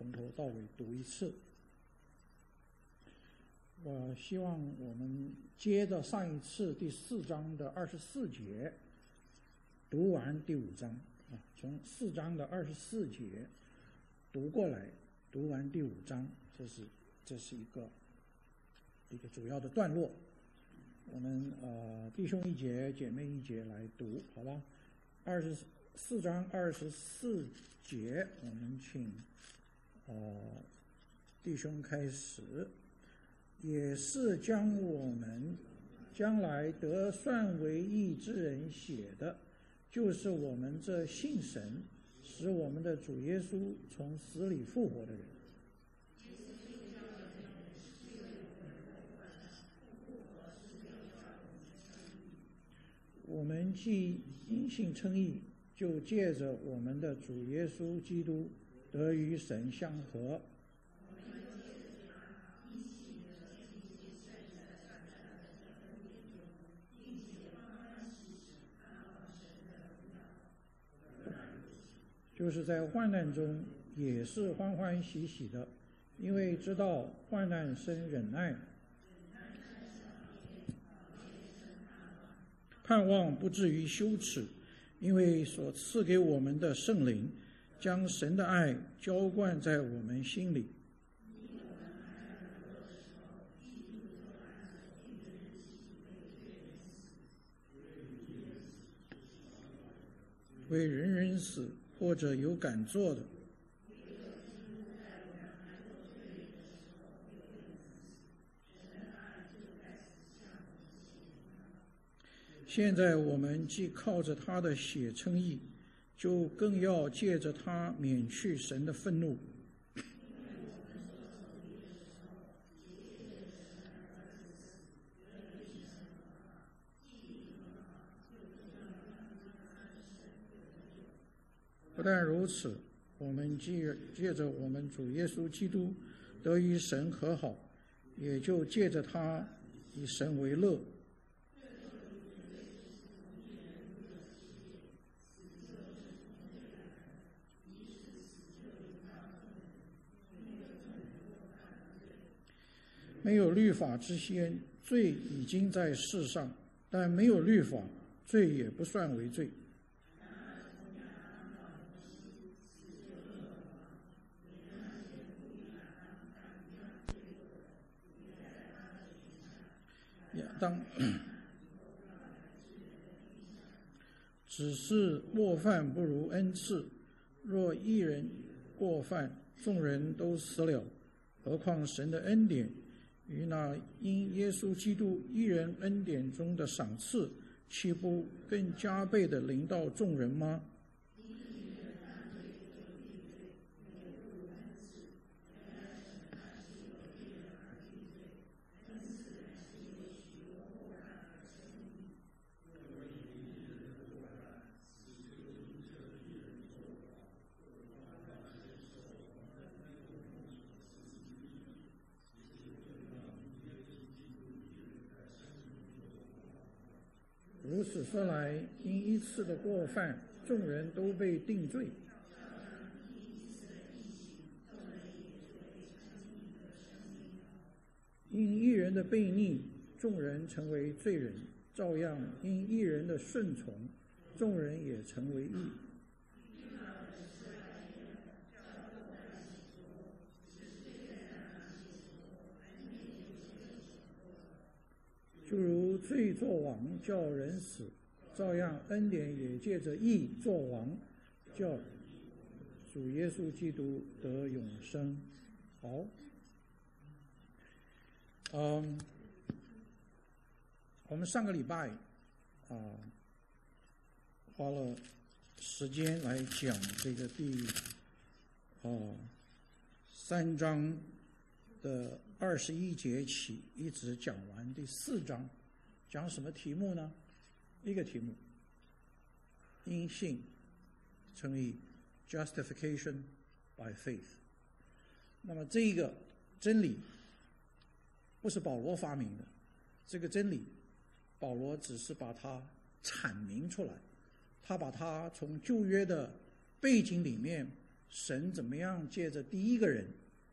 从头到尾读一次。我希望我们接着上一次第4章的24节读完第5章从4章的24节读过来，读完第5章，这是一个主要的段落。我们弟兄一节，姐妹一节来读，好吧？4章24节，我们请弟兄开始。也是将我们将来得算为义之人写的，就是我们这信神使我们的主耶稣从死里复活的人。我们既因信称义，就借着我们的主耶稣基督得与神相合。就是在患难中也是欢欢喜喜的，因为知道患难生忍耐，盼望不至于羞耻，因为所赐给我们的圣灵将神的爱浇灌在我们心里。为人人死，或者有敢做的，现在我们既靠着他的血称义，就更要借着他免去神的愤怒。不但如此，我们借着我们主耶稣基督得与神和好，也就借着他以神为乐。没有律法之先，罪已经在世上，但没有律法，罪也不算为罪。只是过犯不如恩赐，若一人过犯，众人都死了，何况神的恩典与那因耶稣基督一人恩典中的赏赐，岂不更加倍的临到众人吗？如此说来，因一次的过犯，众人都被定罪；因一人的悖逆，众人成为罪人；照样因一人的顺从，众人也成为义。就如罪作王叫人死，照样恩典也借着义作王，叫主耶稣基督得永生。好，我们上个礼拜花了时间来讲这个第3章的21节起，一直讲完第4章，讲什么题目呢？一个题目，因信称义 ，justification by faith。那么这个真理不是保罗发明的，这个真理保罗只是把它阐明出来，他把它从旧约的背景里面神怎么样借着第一个人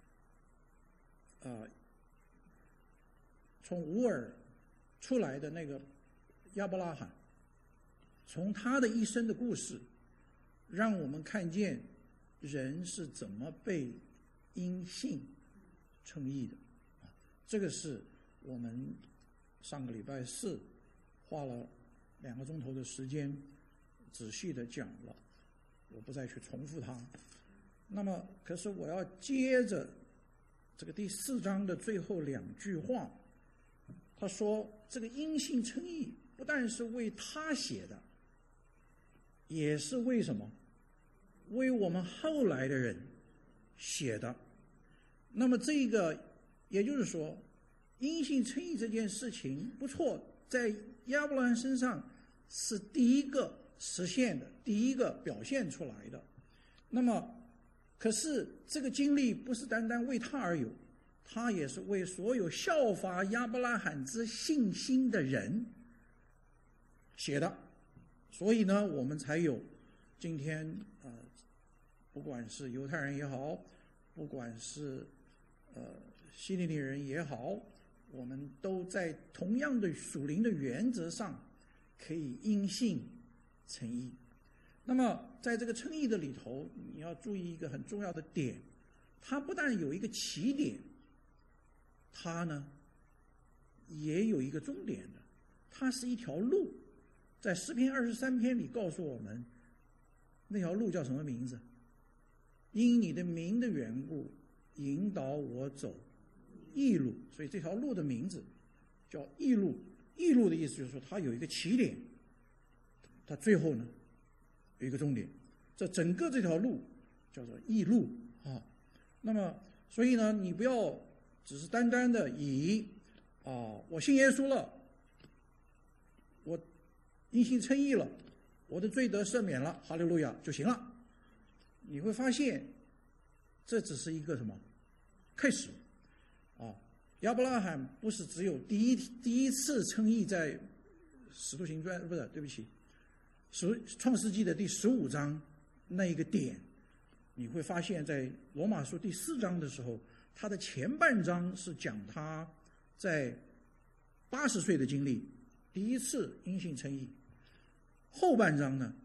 从乌尔出来的那个亚伯拉罕，从他的一生的故事，让我们看见人是怎么被因信称义的。这个是我们上个礼拜四花了2个钟头的时间仔细的讲了，我不再去重复它。那么可是我要接着这个第4章的最后2句话，他说这个因信称义不但是为他写的，也是为什么？为我们后来的人写的。那么这个也就是说，因信称义这件事情不错，在亚伯拉罕身上是第一个实现的，第一个表现出来的。那么可是这个经历不是单单为他而有，他也是为所有效法亚伯拉罕之信心的人写的。所以呢，我们才有今天不管是犹太人也好，不管是希利尼人也好，我们都在同样的属灵的原则上可以因信称义。那么在这个称义的里头，你要注意一个很重要的点，它不但有一个起点，它呢也有一个终点的，它是一条路。在诗篇23篇里告诉我们，那条路叫什么名字？因你的名的缘故，引导我走义路。所以这条路的名字叫义路。义路的意思就是说，它有一个起点，它最后呢有一个终点。这整个这条路叫做义路啊。那么所以呢，你不要只是单单的以我信耶稣了，我因信称义了，我的罪得赦免了，哈利路亚就行了。你会发现这只是一个什么开始亚伯拉罕不是只有第一次称义在使徒行传，不是，对不起，创世纪的第15章那一个点。你会发现在罗马书第4章的时候，他的前半章是讲他在80岁的经历，第一次因信称义。后半章呢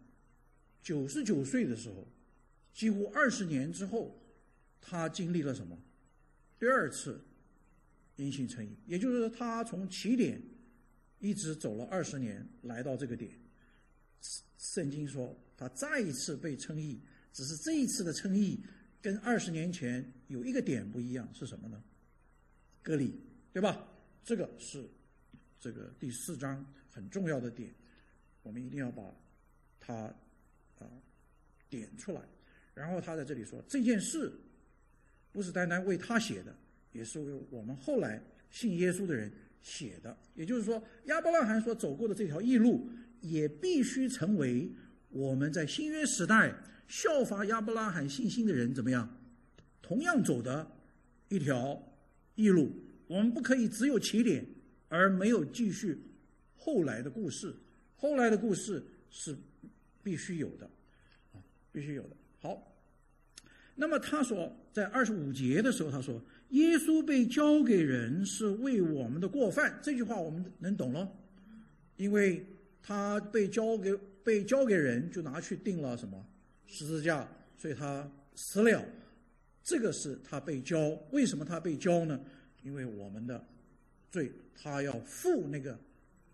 ，99岁的时候，几乎20年之后，他经历了什么？第2次因信称义，也就是他从起点一直走了20年，来到这个点。圣经说他再一次被称义，只是这一次的称义跟20年前有一个点不一样，是什么呢？割礼，对吧？这个是这个第4章很重要的点，我们一定要把它点出来。然后他在这里说，这件事不是单单为他写的，也是为我们后来信耶稣的人写的。也就是说，亚伯拉罕所走过的这条义路，也必须成为我们在新约时代效法亚伯拉罕信心的人怎么样同样走的一条义路。我们不可以只有起点而没有继续后来的故事，后来的故事是必须有的必须有的。好，那么他说在25节的时候，他说耶稣被交给人是为我们的过犯。这句话我们能懂了，因为他被交给人，就拿去钉了什么十字架，所以他死了。这个是他被交。为什么他被交呢？因为我们的罪，他要付那个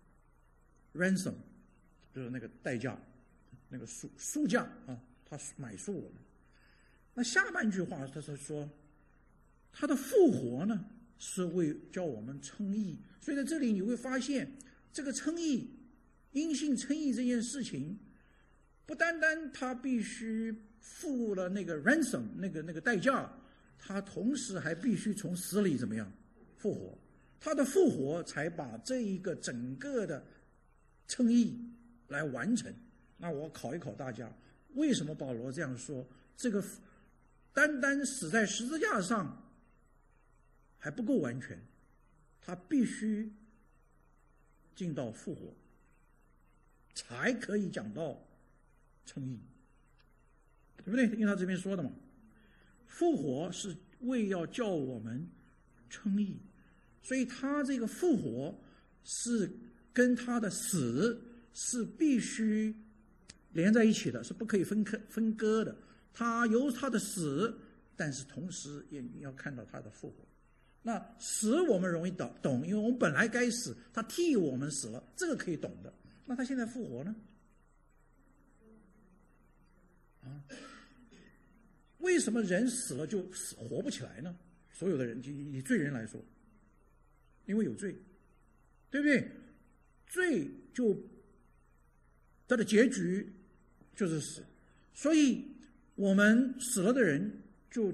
ransom， 就是那个代价，那个赎价他买赎我们。那下半句话他说他的复活呢是为叫我们称义。所以在这里你会发现，这个称义，因信称义这件事情，不单单他必须付了那个 ransom 那个代价，他同时还必须从死里怎么样复活。他的复活才把这一个整个的称义来完成。那我考一考大家，为什么保罗这样说？这个单单死在十字架上还不够完全，他必须进到复活，才可以讲到称义，对不对？因为他这边说的嘛， 复活是为要叫我们称义，所以他这个复活是跟他的死是必须连在一起的，是不可以分割的。他有他的死，但是同时也要看到他的复活。那死我们容易懂，因为我们本来该死，他替我们死了，这个可以懂的。那他现在复活呢？为什么人死了就活不起来呢？所有的人，就以罪人来说，因为有罪，对不对？罪就它的结局就是死，所以我们死了的人就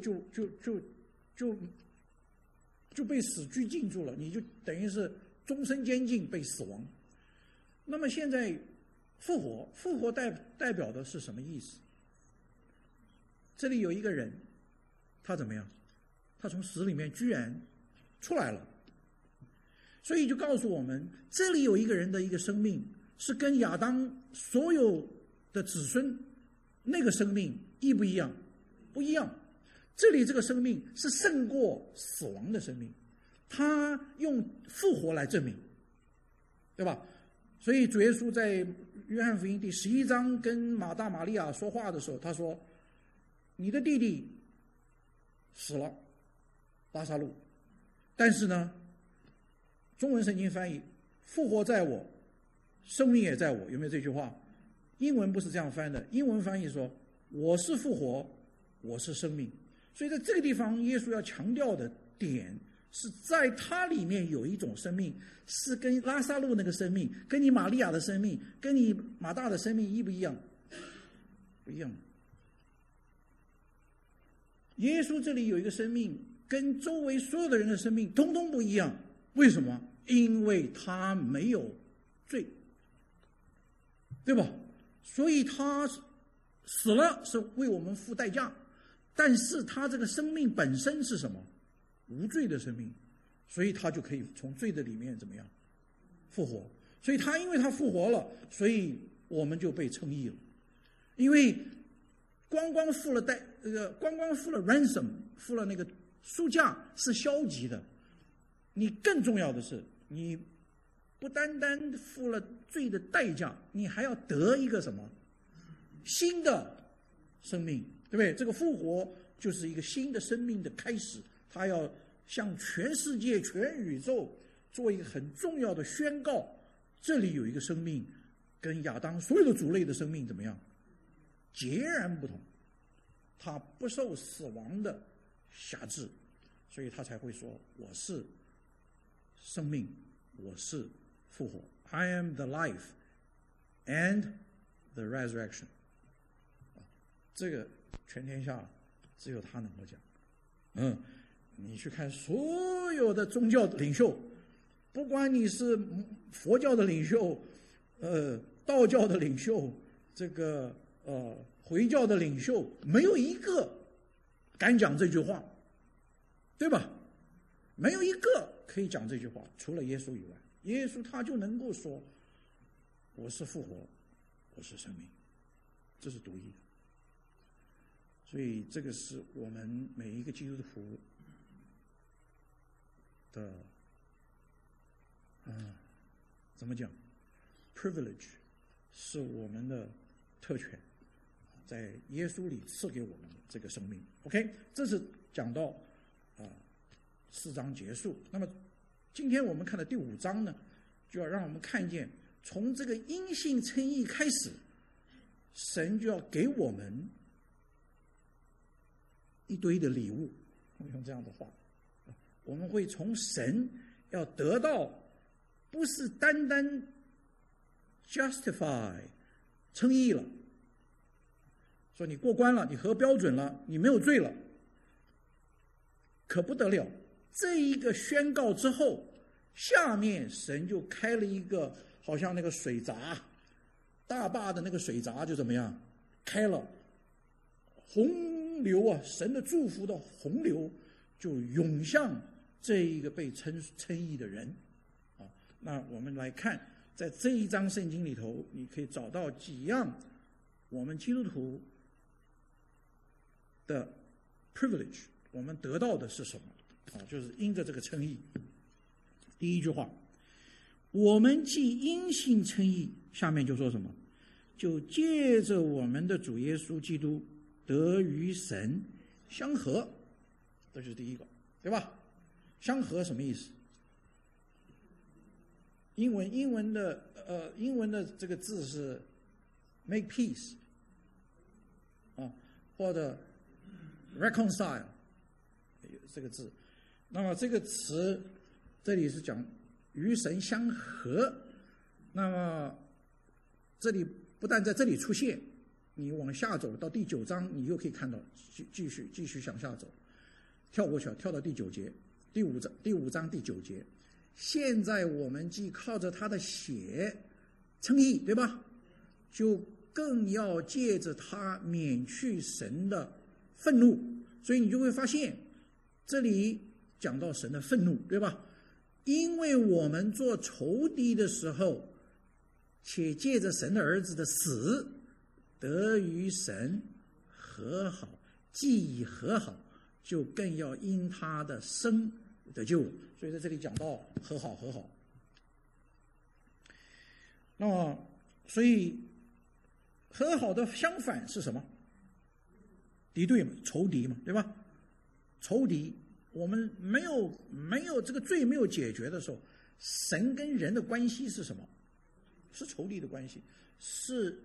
被死拘禁住了，你就等于是终身监禁，被死亡。那么现在复活代表的是什么意思？这里有一个人，他怎么样？他从死里面居然出来了，所以就告诉我们，这里有一个人的一个生命是跟亚当所有的子孙那个生命一不一样？不一样。这里这个生命是胜过死亡的生命，他用复活来证明，对吧？所以主耶稣在约翰福音第11章跟马大马利亚说话的时候，他说：“你的弟弟死了，拉撒路，但是呢，中文圣经翻译复活在我，生命也在我。”有没有这句话？英文不是这样翻的，英文翻译说：“我是复活，我是生命。”所以在这个地方，耶稣要强调的点是在它里面有一种生命，是跟拉撒路那个生命，跟你玛利亚的生命，跟你马大的生命一不一样？不一样。耶稣这里有一个生命，跟周围所有的人的生命通通不一样。为什么？因为他没有罪，对吧？所以他死了是为我们付代价，但是他这个生命本身是什么？无罪的生命，所以他就可以从罪的里面怎么样复活。所以他因为他复活了，所以我们就被称义了。因为光付了ransom， 付了那个赎价是消极的，你更重要的是，你不单单付了罪的代价，你还要得一个什么新的生命，对不对？这个复活就是一个新的生命的开始，他要向全世界全宇宙做一个很重要的宣告，这里有一个生命跟亚当所有的族类的生命怎么样截然不同，他不受死亡的辖制，所以他才会说我是生命，我是复活。 I am the life and the resurrection。 这个全天下只有他能够讲。你去看所有的宗教领袖，不管你是佛教的领袖，道教的领袖，这个回教的领袖，没有一个敢讲这句话，对吧？没有一个可以讲这句话，除了耶稣以外。耶稣他就能够说我是复活，我是生命，这是独一的。所以这个是我们每一个基督徒的怎么讲 privilege， 是我们的特权，在耶稣里赐给我们的这个生命。 OK， 这是讲到4章结束。那么今天我们看的第5章呢，就要让我们看见，从这个因信称义开始，神就要给我们一堆的礼物。我们用这样的话，我们会从神要得到，不是单单 justify 称义了，说你过关了，你合标准了，你没有罪了，可不得了。这一个宣告之后，下面神就开了一个好像那个水闸，大坝的那个水闸就怎么样开了，洪流啊，神的祝福的洪流就涌向这一个被称义的人啊。那我们来看，在这一章圣经里头，你可以找到几样我们基督徒的 privilege， 我们得到的是什么？就是因着这个称义。第一句话，我们既因信称义，下面就说什么？就借着我们的主耶稣基督得与神相合，这就是第一个，对吧？相合什么意思？英文的这个字是 make peace 或者 reconcile 这个字。那么这个词这里是讲与神相合，那么这里不但在这里出现，你往下走到第9章，你又可以看到，继续向下走，跳过去，跳到第9节，第五章第9节。现在我们既靠着他的血称义，对吧？就更要借着他免去神的愤怒。所以你就会发现，这里讲到神的愤怒，对吧？因为我们做仇敌的时候，且借着神的儿子的死，得与神和好，既已和好，就更要因他的生得救了。所以在这里讲到和好。那么，所以和好的相反是什么？敌对嘛，仇敌嘛，对吧？仇敌，我们没有这个罪没有解决的时候，神跟人的关系是什么？是仇敌的关系，是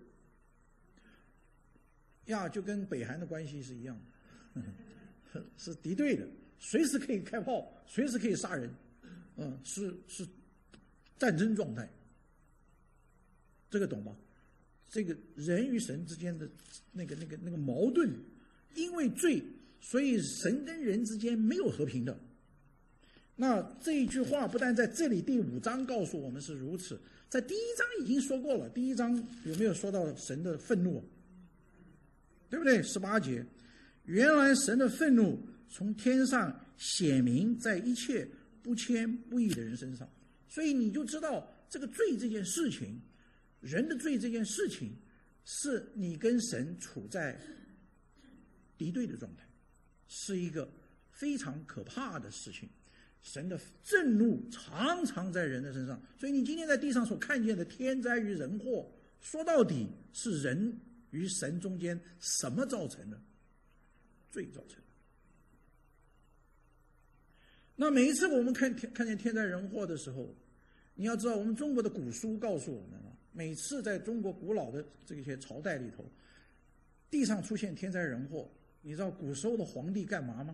就跟北韩的关系是一样的，是敌对的，随时可以开炮，随时可以杀人，是战争状态，这个懂吗？这个人与神之间的那个矛盾，因为罪，所以神跟人之间没有和平的。那这一句话不但在这里第5章告诉我们是如此，在第1章已经说过了。第1章有没有说到神的愤怒？对不对？18节，原来神的愤怒从天上显明在一切不谦不义的人身上。所以你就知道这个罪这件事情，人的罪这件事情，是你跟神处在敌对的状态，是一个非常可怕的事情。神的震怒常常在人的身上，所以你今天在地上所看见的天灾与人祸，说到底是人与神中间什么造成的？罪造成的。那每一次我们看见天灾人祸的时候，你要知道我们中国的古书告诉我们每次在中国古老的这些朝代里头，地上出现天灾人祸，你知道古时候的皇帝干嘛吗？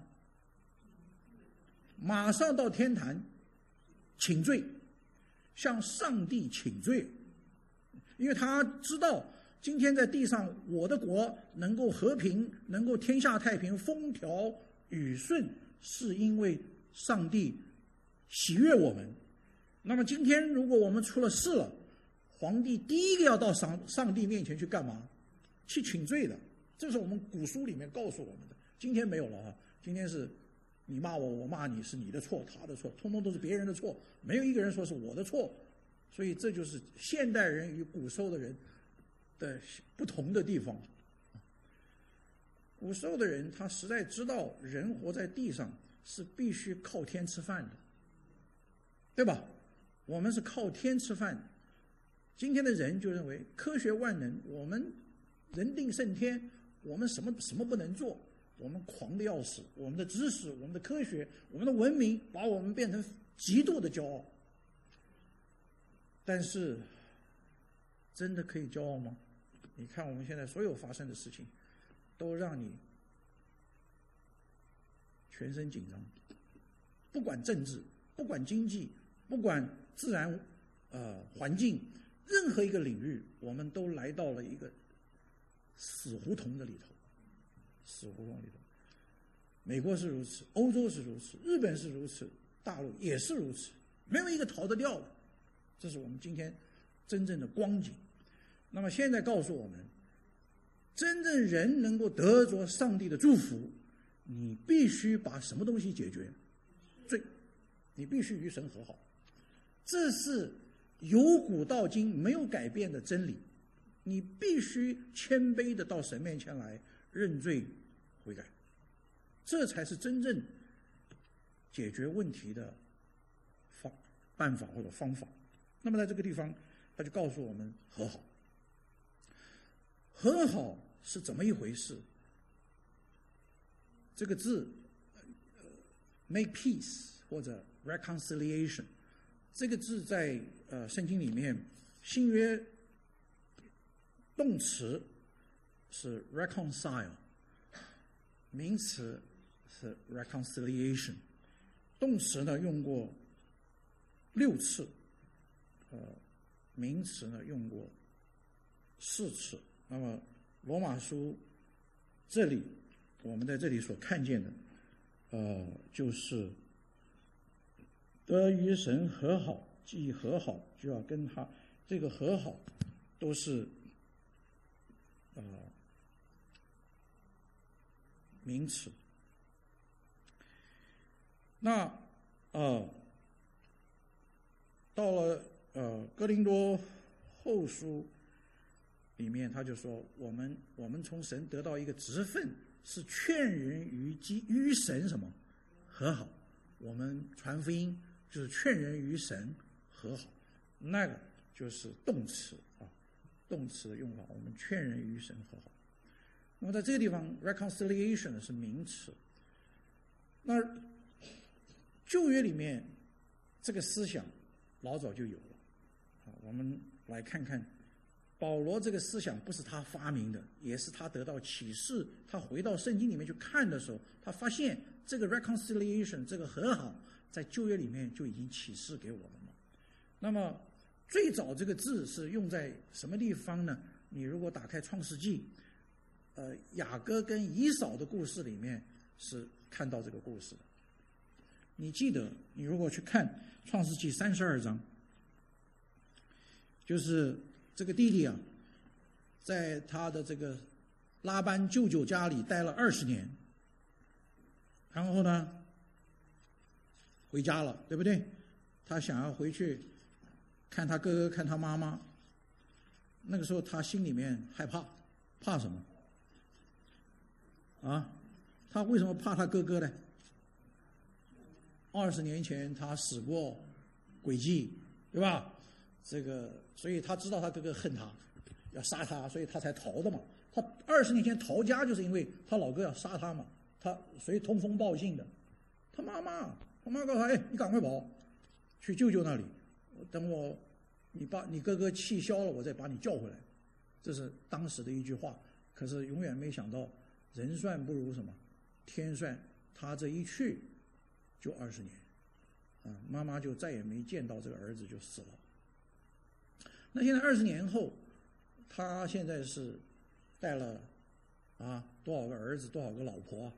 马上到天坛请罪，向上帝请罪，因为他知道今天在地上我的国能够和平，能够天下太平，风调雨顺，是因为上帝喜悦我们。那么今天如果我们出了事了，皇帝第一个要到上帝面前去干嘛？去请罪的。这是我们古书里面告诉我们的。今天没有了今天是你骂我，我骂你，是你的错，他的错，通通都是别人的错，没有一个人说是我的错。所以这就是现代人与古时候的人的不同的地方。古时候的人他实在知道人活在地上是必须靠天吃饭的，对吧？我们是靠天吃饭的。今天的人就认为科学万能，我们人定胜天，我们什么不能做，我们狂的要死，我们的知识，我们的科学，我们的文明把我们变成极度的骄傲。但是真的可以骄傲吗？你看我们现在所有发生的事情都让你全身紧张，不管政治，不管经济，不管自然环境，任何一个领域，我们都来到了一个死胡同的里头。死胡同里头，美国是如此，欧洲是如此，日本是如此，大陆也是如此，没有一个逃得掉的。这是我们今天真正的光景。那么现在告诉我们，真正人能够得着上帝的祝福，你必须把什么东西解决？罪，你必须与神和好。这是由古到今没有改变的真理。你必须谦卑的到神面前来认罪悔改， 这才是真正解决问题的办法或者方法。那么在这个地方，他就告诉我们和好。和好是怎么一回事？这个字make peace 或者 reconciliation， 这个字在圣经里面新约动词是 reconcile， 名词是 reconciliation， 动词呢用过6次，名词呢用过4次。那么罗马书这里我们在这里所看见的就是得与神和好，既和好就要跟他，这个和好都是名词。那到了哥林多后书里面，他就说我们从神得到一个职分，是劝人与神什么和好。我们传福音就是劝人与神和好，那个就是动词动词的用法，我们劝人与神和好。那么在这个地方 reconciliation 是名词。那旧约里面这个思想老早就有了。我们来看看保罗这个思想不是他发明的，也是他得到启示，他回到圣经里面去看的时候，他发现这个 reconciliation 这个和好在旧约里面就已经启示给我们了。那么最早这个字是用在什么地方呢？你如果打开创世纪，雅各跟以扫的故事里面是看到这个故事的。你记得，你如果去看创世纪32章，就是这个弟弟在他的这个拉班舅舅家里待了20年，然后呢回家了，对不对？他想要回去看他哥哥看他妈妈，那个时候他心里面害怕。怕什么他为什么怕他哥哥呢？20年前他使过诡计，对吧？这个所以他知道他哥哥恨他，要杀他，所以他才逃的嘛。他20年前逃家就是因为他老哥要杀他嘛，他所以通风报信的。他妈告诉他，你赶快跑去舅舅那里，等你哥哥气消了，我再把你叫回来。这是当时的一句话。可是永远没想到人算不如什么天算，他这一去就20年妈妈就再也没见到这个儿子，就死了。那现在20年后，他现在是带了多少个儿子，多少个老婆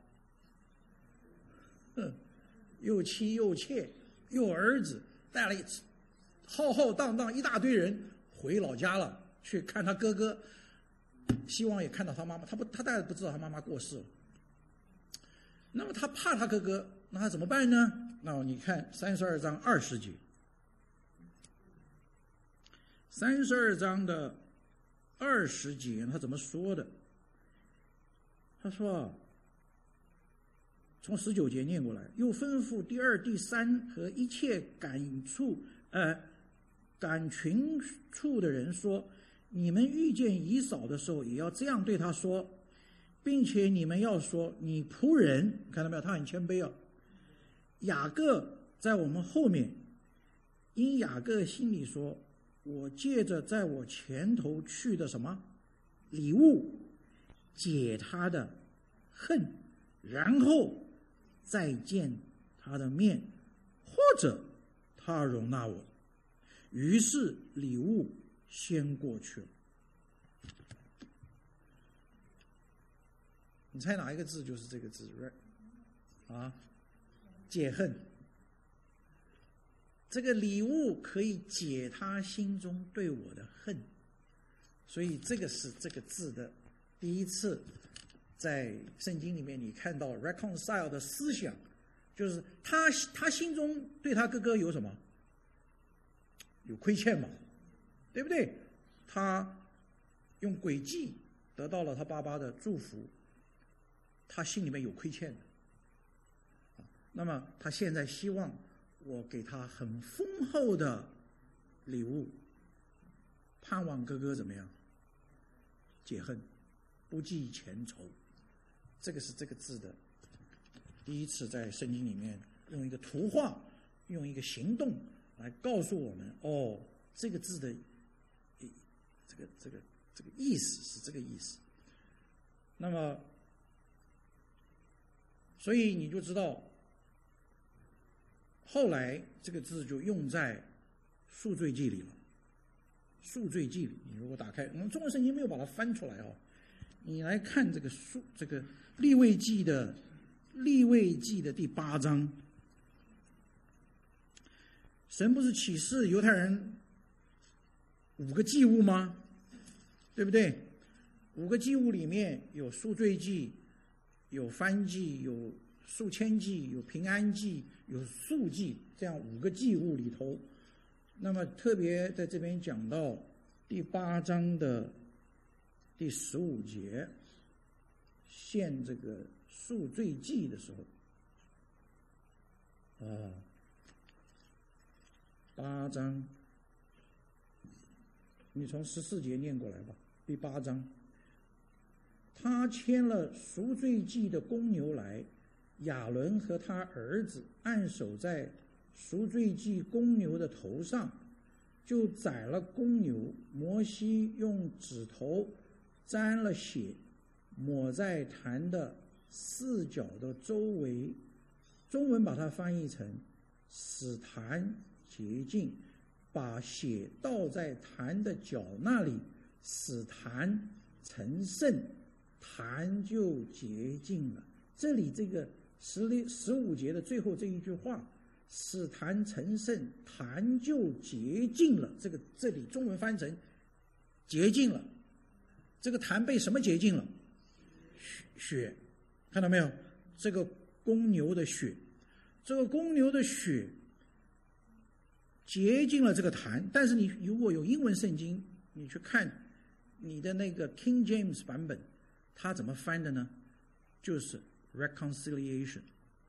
又妻又妾又儿子，带了浩浩荡荡一大堆人回老家了，去看他哥哥，希望也看到他妈妈。他当然不知道他妈妈过世了。那么他怕他哥哥，那他怎么办呢？那你看32章20节，32章的20节他怎么说的？他说从19节念过来，又吩咐第2、第3和一切赶群处的人说，你们遇见以扫的时候，也要这样对他说，并且你们要说，你仆人，看到没有？他很谦卑雅各在我们后面，因雅各心里说，我借着在我前头去的什么礼物解他的恨，然后再见他的面，或者他容纳我。于是礼物先过去了。你猜哪一个字就是这个字？解恨。这个礼物可以解他心中对我的恨，所以这个是这个字的第一次在圣经里面你看到 reconcile 的思想，就是他心中对他哥哥有什么？有亏欠嘛，对不对？他用诡计得到了他爸爸的祝福，他心里面有亏欠的， 那么他现在希望我给他很丰厚的礼物，盼望哥哥怎么样？解恨，不计前仇。这个是这个字的第一次在圣经里面用一个图画，用一个行动来告诉我们，哦，这个字的这个意思是这个意思。那么，所以你就知道，后来这个字就用在赎罪记里了。赎罪记里，你如果打开，我们中文圣经没有把它翻出来哦，你来看这个利未记的第8章，神不是启示犹太人5个祭物吗？对不对？5个祭物里面有赎罪祭，有燔祭，有赎愆祭，有平安祭，有素祭，这样5个祭物里头，那么特别在这边讲到第8章的第15节，献这个赎罪祭的时候，8章，你从14节念过来吧。第8章，他牵了赎罪祭的公牛来，亚伦和他儿子按手在赎罪祭公牛的头上，就宰了公牛。摩西用指头沾了血，抹在坛的4角的周围。中文把它翻译成使坛洁净，把血倒在坛的角那里，使坛成圣，坛就洁净了。这里这个15节的最后这一句话，使坛成圣，坛就洁净了。这里中文翻成洁净了。这个坛被什么洁净了？血，看到没有？这个公牛的血，这个公牛的血洁净了这个坛。但是你如果有英文圣经，你去看你的那个 King James 版本，它怎么翻的呢？就是 reconciliation。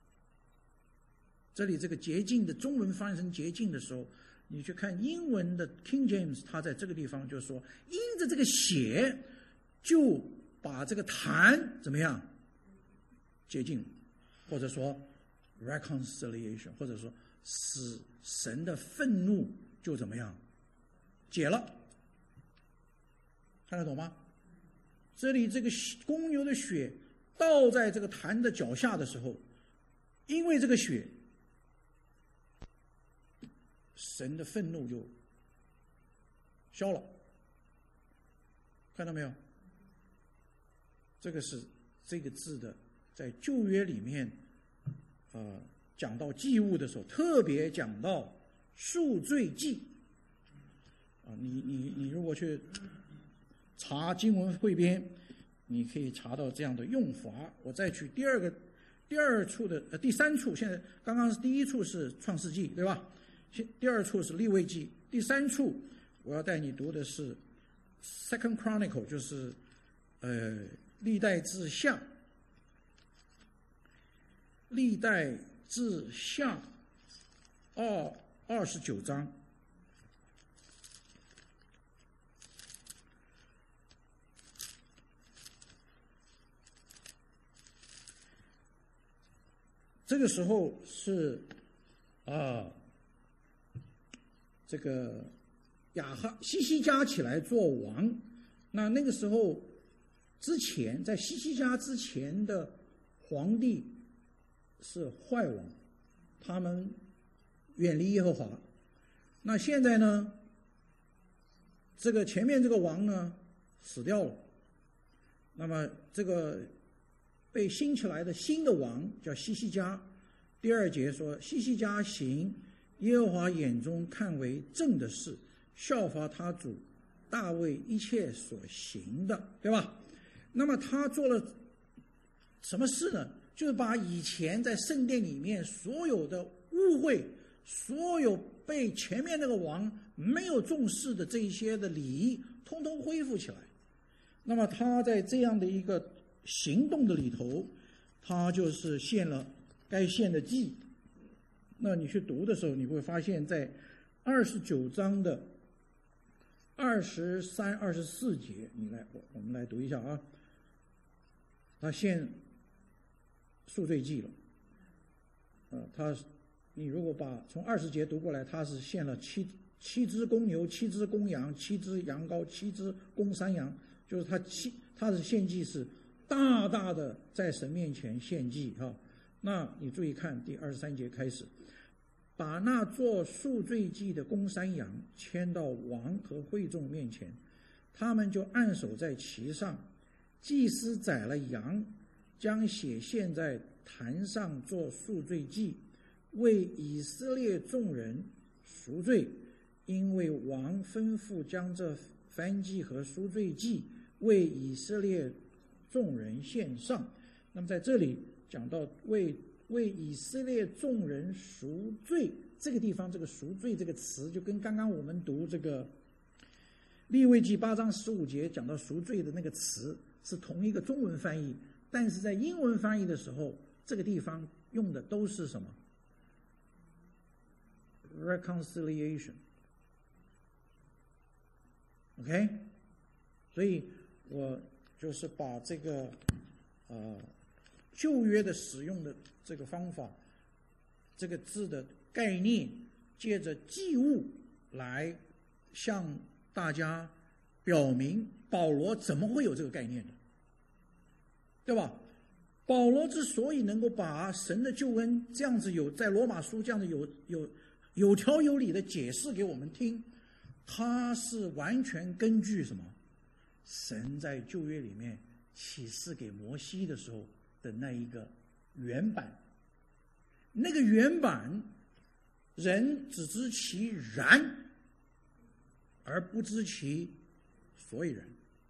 这里这个洁净的中文翻译成洁净的时候，你去看英文的 King James， 他在这个地方就说，因着这个血就把这个坛怎么样洁净，或者说 reconciliation， 或者说使神的愤怒就怎么样解了。看得懂吗？这里这个公牛的血倒在这个坛的脚下的时候，因为这个血，神的愤怒就消了。看到没有？这个是这个字的在旧约里面讲到祭物的时候，特别讲到赎罪祭你如果去查经文汇编，你可以查到这样的用法。我再举第三处，现在刚刚是第一处是创世纪，对吧？第二处是利未记，第三处我要带你读的是 Second Chronicle， 就是历代志下29章。这个时候是这个西西家起来做王。那个时候之前，在西西家之前的皇帝是坏王，他们远离耶和华。那现在呢，这个前面这个王呢死掉了，那么这个被兴起来的新的王叫西西家。第2节说，西西家行耶和华眼中看为正的事，效法他主大卫一切所行的，对吧？那么他做了什么事呢？就是把以前在圣殿里面所有的污秽，所有被前面那个王没有重视的这一些的礼仪，通通恢复起来。那么他在这样的一个行动的里头，他就是献了该献的祭， 那你去读的时候，你会发现在29章的23、24节，我们来读一下啊。他献赎罪祭了，你如果把从20节读过来，他是献了七只公牛、7只公羊、7只羊羔、7只公山羊，就是他的献祭是大大的在神面前献祭哈。那你注意看第23节开始，把那做赎罪祭的公山羊牵到王和会众面前，他们就按手在其上。祭司宰了羊，将血献在坛上做赎罪祭，为以色列众人赎罪，因为王吩咐将这燔祭和赎罪祭为以色列众人献上。那么在这里讲到为以色列众人赎罪，这个地方这个赎罪这个词就跟刚刚我们读这个利未记8章15节讲到赎罪的那个词是同一个中文翻译，但是在英文翻译的时候，这个地方用的都是什么 reconciliation。 OK， 所以我就是把这个旧约的使用的这个方法，这个字的概念，借着祭物来向大家表明保罗怎么会有这个概念的，对吧？保罗之所以能够把神的救恩这样子在罗马书这样子有条有理的解释给我们听，他是完全根据什么？神在旧约里面启示给摩西的时候的那一个原版，那个原版人只知其然，而不知其所以然。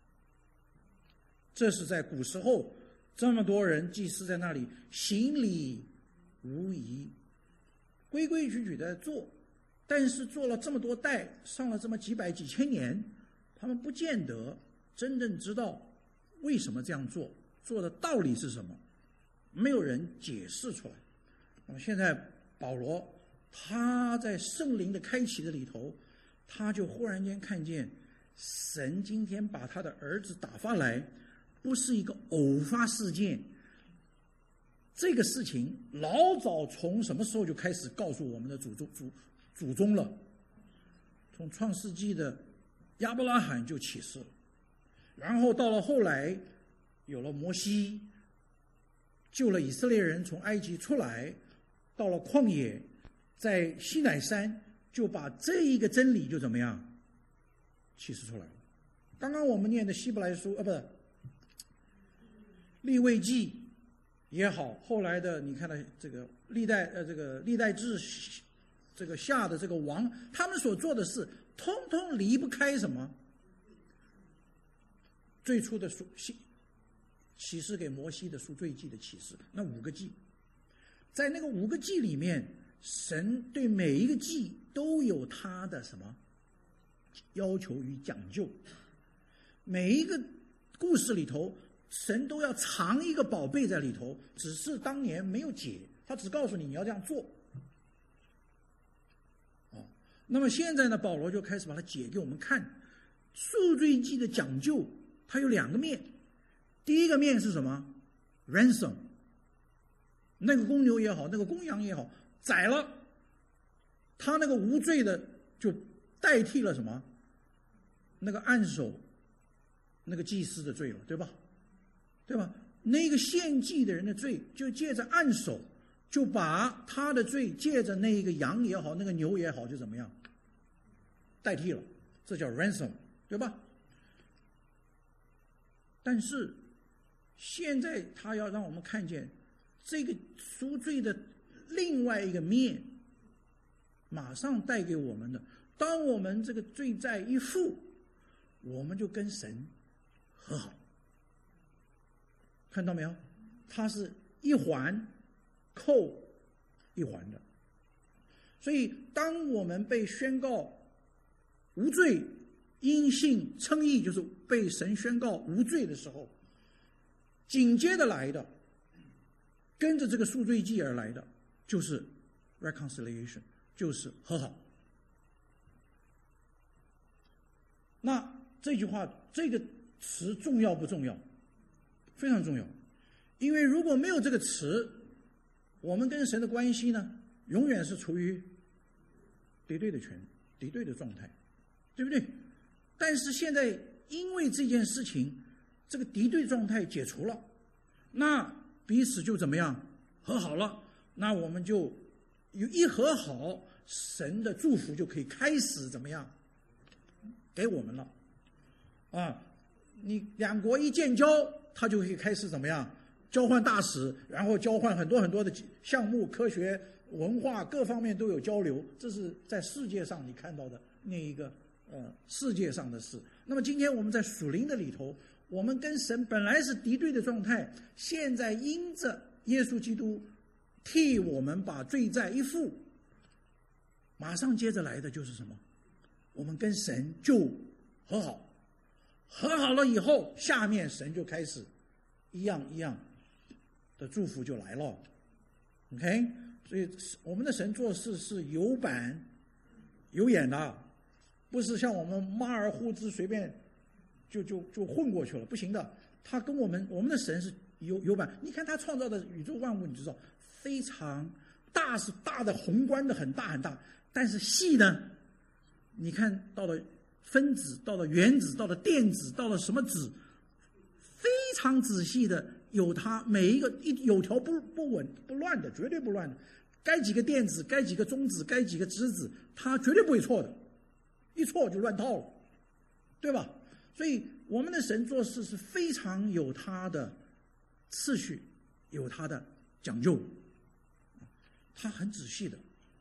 这是在古时候这么多人祭司在那里行礼如仪，规规矩矩的做，但是做了这么多代，上了这么几百几千年，他们不见得真正知道为什么这样做，做的道理是什么，没有人解释出来。那么现在保罗他在圣灵的开启的里头，他就忽然间看见神今天把他的儿子打发来，不是一个偶发事件，这个事情老早从什么时候就开始告诉我们的祖宗了，从创世纪的亚伯拉罕就启示了，然后到了后来有了摩西救了以色列人从埃及出来，到了旷野，在西乃山就把这一个真理就怎么样启示出来了。刚刚我们念的希伯来书利未记也好，后来的你看到这个历代志这个下的这个王，他们所做的事通通离不开什么？最初的启示给摩西的赎罪记的启示，那5个记，在那个5个记里面，神对每一个记都有他的什么要求与讲究，每一个故事里头神都要藏一个宝贝在里头，只是当年没有解，他只告诉你要这样做。那么现在呢，保罗就开始把它解给我们看。赎罪记的讲究它有2个面，第一个面是什么 ransom， 那个公牛也好，那个公羊也好，宰了他那个无罪的就代替了什么那个按手那个祭司的罪了，对吧？那个献祭的人的罪就借着按手，就把他的罪借着那个羊也好，那个牛也好，就怎么样代替了，这叫 ransom， 对吧？但是现在他要让我们看见这个赎罪的另外一个面，马上带给我们的，当我们这个罪债一付，我们就跟神和好。看到没有？它是一环扣一环的。所以当我们被宣告无罪，因信称义，就是被神宣告无罪的时候，紧接着来的跟着这个赎罪祭而来的就是 reconciliation， 就是和好。那这句话这个词重要不重要？非常重要，因为如果没有这个词，我们跟神的关系呢，永远是处于敌对的状态，对不对？但是现在因为这件事情，这个敌对状态解除了，那彼此就怎么样和好了？那我们就一和好，神的祝福就可以开始怎么样给我们了啊！你两国一建交，他就可以开始怎么样交换大使，然后交换很多很多的项目，科学、文化各方面都有交流。这是在世界上你看到的那一个世界上的事。那么今天我们在属灵的里头，我们跟神本来是敌对的状态，现在因着耶稣基督替我们把罪债一付，马上接着来的就是什么？我们跟神就和好，和好了以后，下面神就开始一样一样的祝福就来了。OK， 所以我们的神做事是有板有眼的，不是像我们马儿虎子随便就混过去了，不行的。他跟我们的神是有板。你看他创造的宇宙万物，你知道非常大，是大的宏观的很大很大，但是细呢，你看到了分子，到了原子，到了电子，到了什么子，非常仔细的有它每一个有条不紊不乱的，绝对不乱的。该几个电子，该几个中子，该几个质子，它绝对不会错的，一错就乱套了，对吧？所以我们的神做事是非常有他的次序，有他的讲究，他很仔细的，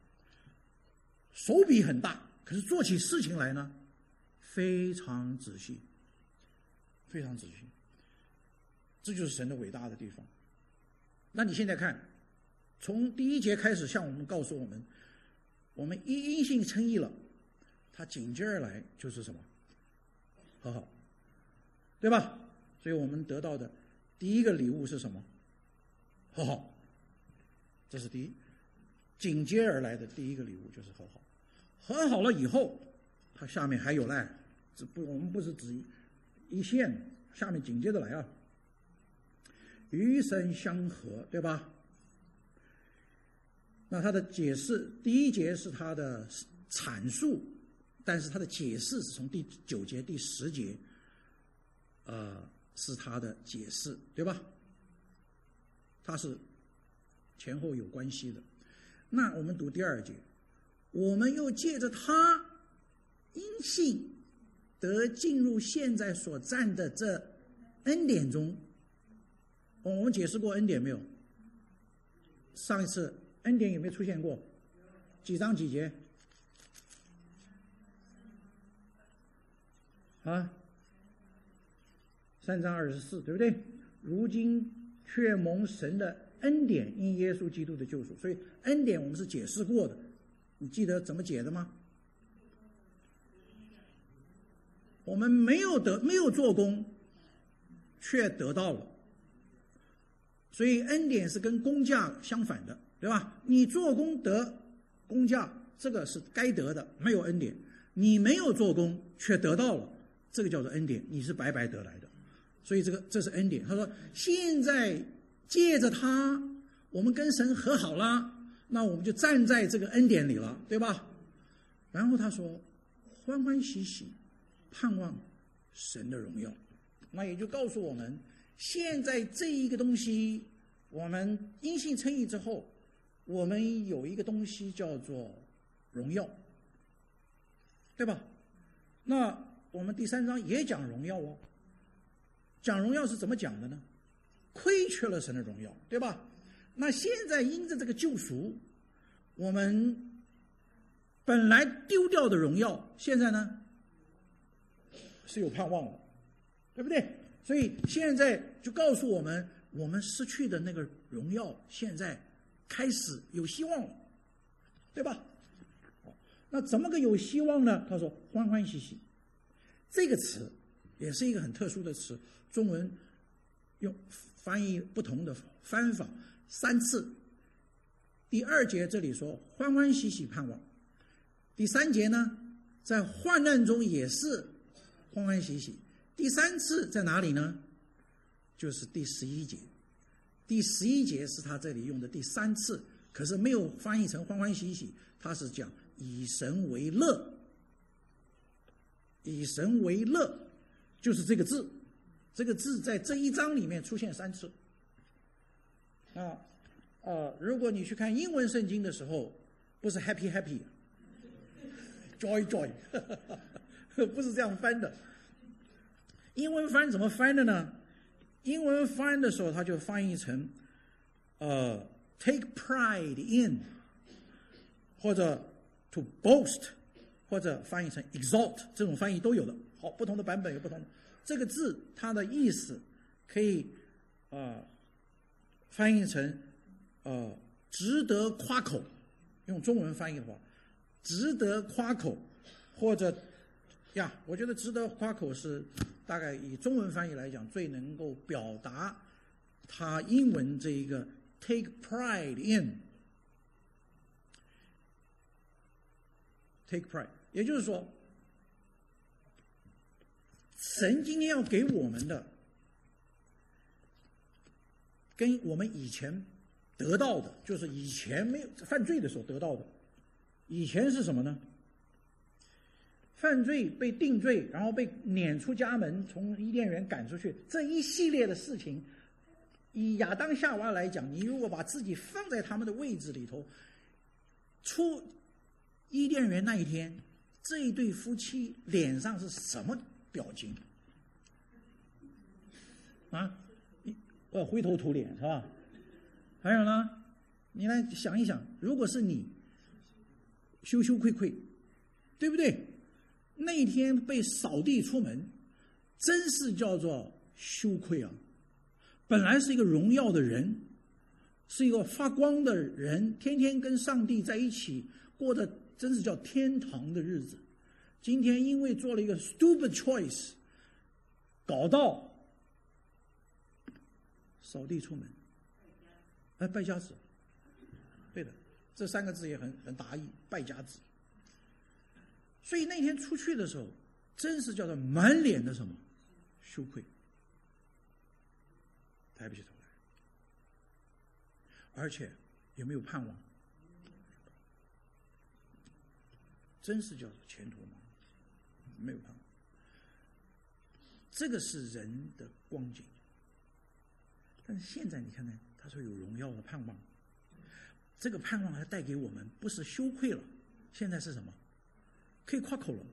手笔很大，可是做起事情来呢，非常仔细，非常仔细。这就是神的伟大的地方。那你现在看，从第一节开始向我们告诉我们，我们因信称义了，它紧接而来就是什么？和好，对吧？所以我们得到的第一个礼物是什么？和好，这是第一。紧接而来的第一个礼物就是和好。和好了以后，它下面还有嘞，我们不是只一线，下面紧接着来啊。与神相合，对吧？那他的解释，第一节是他的阐述，但是他的解释是从第9节、第10节，是他的解释，对吧？它是前后有关系的。那我们读第2节，我们又借着他因信得进入现在所占的这恩典中。我们解释过恩典没有？上一次恩典有没有出现过？几章几节？啊，3章24，对不对？如今却蒙神的恩典，因耶稣基督的救赎。所以恩典我们是解释过的，你记得怎么解的吗？我们没有做工，却得到了。所以恩典是跟工价相反的，对吧？你做工得工价，这个是该得的，没有恩典。你没有做工却得到了，这个叫做恩典，你是白白得来的。所以这是恩典。他说现在借着他，我们跟神和好了，那我们就站在这个恩典里了，对吧？然后他说欢欢喜喜盼望神的荣耀。那也就告诉我们，现在这一个东西，我们因信称义之后，我们有一个东西叫做荣耀，对吧？那我们第3章也讲荣耀哦。讲荣耀是怎么讲的呢？亏缺了神的荣耀，对吧？那现在因着这个救赎，我们本来丢掉的荣耀，现在呢是有盼望的，对不对？所以现在就告诉我们，我们失去的那个荣耀，现在开始有希望了，对吧？那怎么个有希望呢？他说欢欢喜喜。这个词也是一个很特殊的词，中文用翻译不同的翻法，3次第2节这里说欢欢喜喜盼望。第3节呢，在患难中也是欢欢喜喜。第3次在哪里呢？就是第11节。第11节是他这里用的第3次，可是没有翻译成欢欢喜喜，他是讲以神为乐。以神为乐就是这个字，这个字在这一章里面出现3次。如果你去看英文圣经的时候，不是 happy happy joy joy 不是这样翻的。英文翻怎么翻的呢？英文翻的时候，它就翻译成take pride in， 或者 to boast， 或者翻译成 exalt， 这种翻译都有的。好，不同的版本有不同。这个字它的意思可以翻译成值得夸口，用中文翻译的话，值得夸口，或者我觉得值得夸口是大概以中文翻译来讲最能够表达它英文这一个 take pride in。 take pride 也就是说，神今天要给我们的跟我们以前得到的，就是以前没有犯罪的时候得到的。以前是什么呢？犯罪被定罪，然后被撵出家门，从伊甸园赶出去，这一系列的事情，以亚当夏娃来讲，你如果把自己放在他们的位置里头，出伊甸园那一天，这一对夫妻脸上是什么表情灰头土脸是吧？还有呢，你来想一想，如果是你，羞羞愧愧，对不对？那一天被扫地出门，真是叫做羞愧啊！本来是一个荣耀的人，是一个发光的人，天天跟上帝在一起过的真是叫天堂的日子。今天因为做了一个 stupid choice， 搞到扫地出门，败家子，对的，这3个字也很达意，败家子。所以那天出去的时候，真是叫做满脸的什么羞愧，抬不起头来，而且也没有盼望，真是叫做前途茫然，没有盼望。这个是人的光景。但是现在你看看，他说有荣耀的盼望，这个盼望还带给我们不是羞愧了，现在是什么？可以夸口了。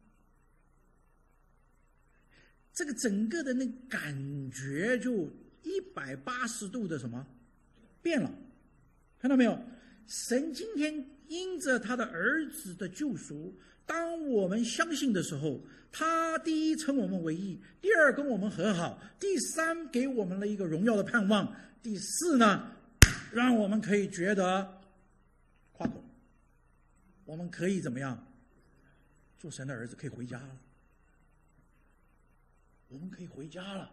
这个整个的那感觉就180度的什么变了，看到没有？神今天因着他的儿子的救赎，当我们相信的时候，他第一称我们为义，第2跟我们和好，第3给我们了一个荣耀的盼望，第4呢，让我们可以觉得夸口，我们可以怎么样？做神的儿子可以回家了，我们可以回家了。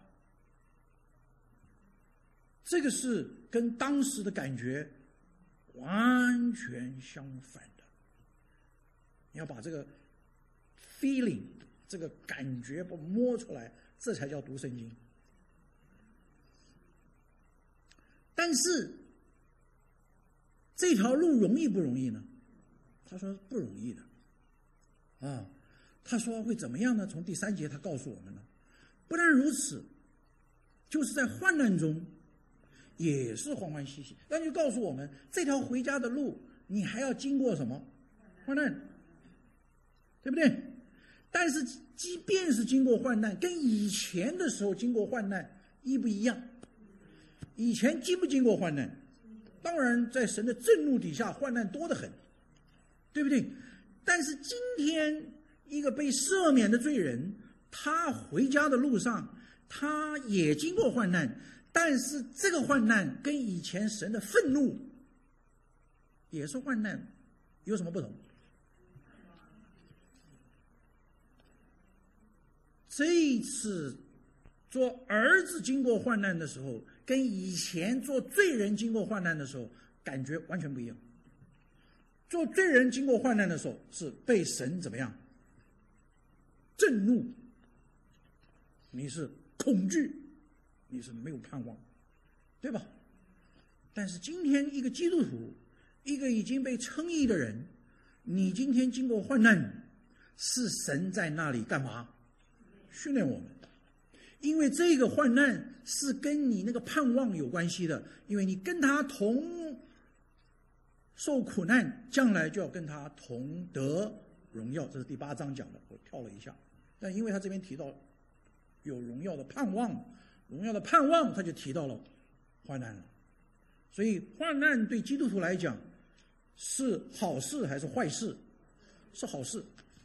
这个是跟当时的感觉完全相反的。你要把这个 feeling 这个感觉摸出来，这才叫读圣经。但是这条路容易不容易呢？他说不容易的。他说会怎么样呢？从第3节他告诉我们了，不但如此，就是在患难中也是欢欢喜喜。那就告诉我们，这条回家的路，你还要经过什么？患难，对不对？但是即便是经过患难，跟以前的时候经过患难一不一样？以前经不经过患难？当然在神的震怒底下，患难多得很，对不对？但是今天一个被赦免的罪人，他回家的路上，他也经过患难，但是这个患难跟以前神的愤怒也是患难，有什么不同？这一次做儿子经过患难的时候，跟以前做罪人经过患难的时候感觉完全不一样。做罪人经过患难的时候，是被神怎么样？震怒，你是恐惧，你是没有盼望，对吧？但是今天一个基督徒，一个已经被称义的人，你今天经过患难，是神在那里干嘛？训练我们。因为这个患难是跟你那个盼望有关系的，因为你跟他同受苦难，将来就要跟他同得荣耀。这是第8章讲的，我跳了一下。但因为他这边提到有荣耀的盼望，荣耀的盼望他就提到了患难了。所以患难对基督徒来讲是好事还是坏事？是好事，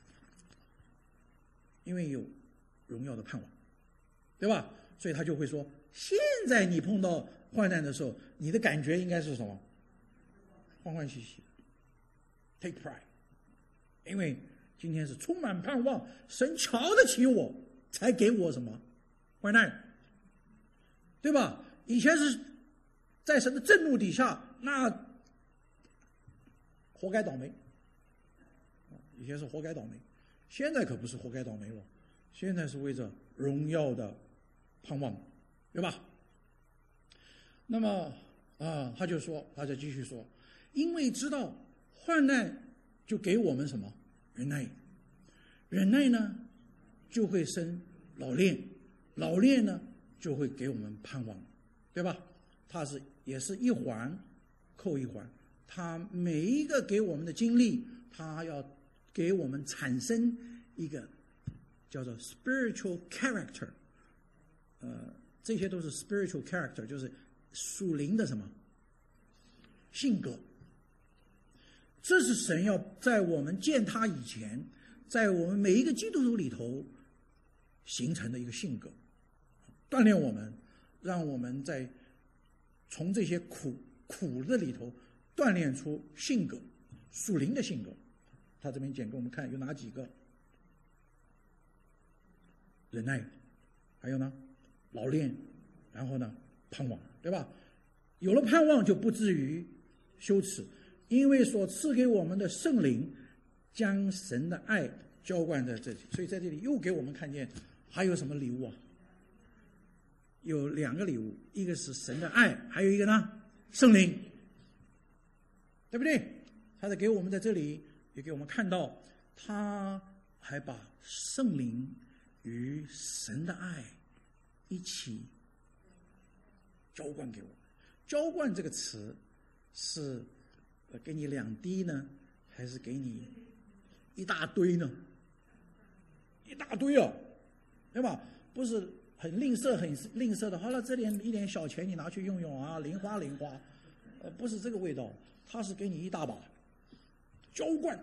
因为有荣耀的盼望，对吧？所以他就会说，现在你碰到患难的时候，你的感觉应该是什么？欢欢喜喜 ，take pride， 因为今天是充满盼望，神瞧得起我，才给我什么患难，对吧？以前是在神的震怒底下，那活该倒霉，以前是活该倒霉，现在可不是活该倒霉了，现在是为着荣耀的盼望，对吧？那么他就说，他就继续说，因为知道患难就给我们什么忍耐，忍耐呢就会生老练，老练呢就会给我们盼望，对吧？它也是一环扣一环，它每一个给我们的经历，它要给我们产生一个叫做 spiritual character， 这些都是 spiritual character， 就是属灵的什么性格。这是神要在我们见他以前，在我们每一个基督徒里头形成的一个性格，锻炼我们，让我们在从这些苦的里头锻炼出性格，属灵的性格。他这边讲给我们看有哪几个？忍耐，还有呢老练，然后呢盼望，对吧？有了盼望就不至于羞耻，因为所赐给我们的圣灵将神的爱浇灌在这里。所以在这里又给我们看见还有什么礼物啊？有2个礼物，一个是神的爱，还有一个呢圣灵，对不对？他在给我们在这里也给我们看到，他还把圣灵与神的爱一起浇灌给我们。浇灌这个词是给你2滴呢，还是给你一大堆呢？一大堆啊，对吧？不是很吝啬的，好了，这一点小钱你拿去用用啊，零花，不是这个味道，它是给你一大把浇灌，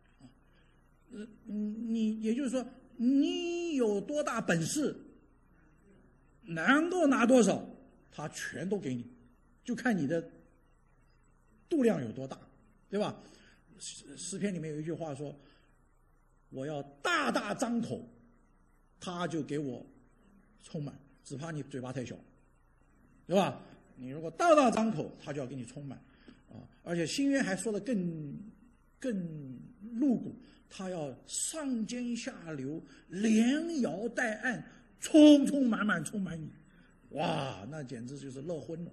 你也就是说，你有多大本事，能够拿多少，他全都给你，就看你的度量有多大，对吧？诗篇里面有一句话说，我要大大张口，他就给我充满，只怕你嘴巴太小，对吧？你如果大大张口，他就要给你充满而且新约还说的更露骨，他要上尖下流，连摇带按，充充满满充满你，哇，那简直就是乐昏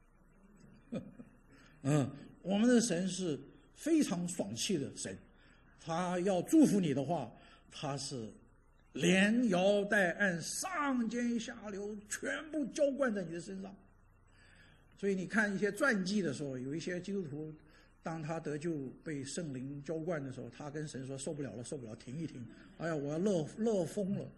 了。我们的神是非常爽气的神，他要祝福你的话，他是连摇带按，上尖下流，全部浇灌在你的身上。所以你看一些传记的时候，有一些基督徒当他得救被圣灵浇灌的时候，他跟神说受不了了，停一停，哎呀，我要乐疯了。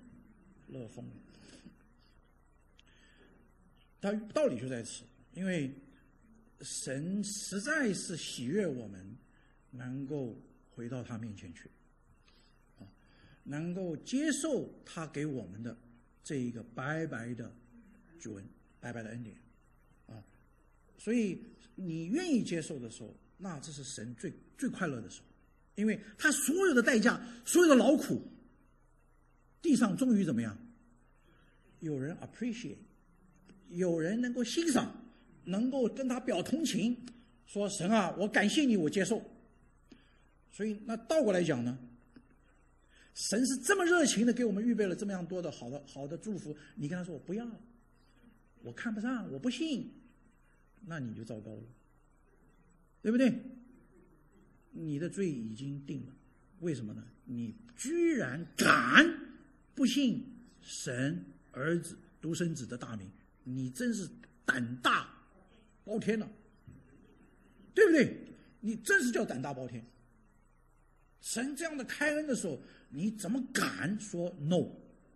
他道理就在此，因为神实在是喜悦我们能够回到他面前去，能够接受他给我们的这一个白白的救恩，白白的恩典所以你愿意接受的时候，那这是神最快乐的时候，因为他所有的代价，所有的劳苦，地上终于怎么样？有人 appreciate， 有人能够欣赏，能够跟他表同情， 说神啊，我感谢你，我接受。所以那倒过来讲呢，神是这么热情的给我们预备了这么样多的好的祝福，你跟他说我不要，我看不上，我不信，那你就糟糕了，对不对？你的罪已经定了，为什么呢？你居然敢不信神儿子独生子的大名，你真是胆大包天了，对不对？你真是叫胆大包天。神这样的开恩的时候，你怎么敢说 no？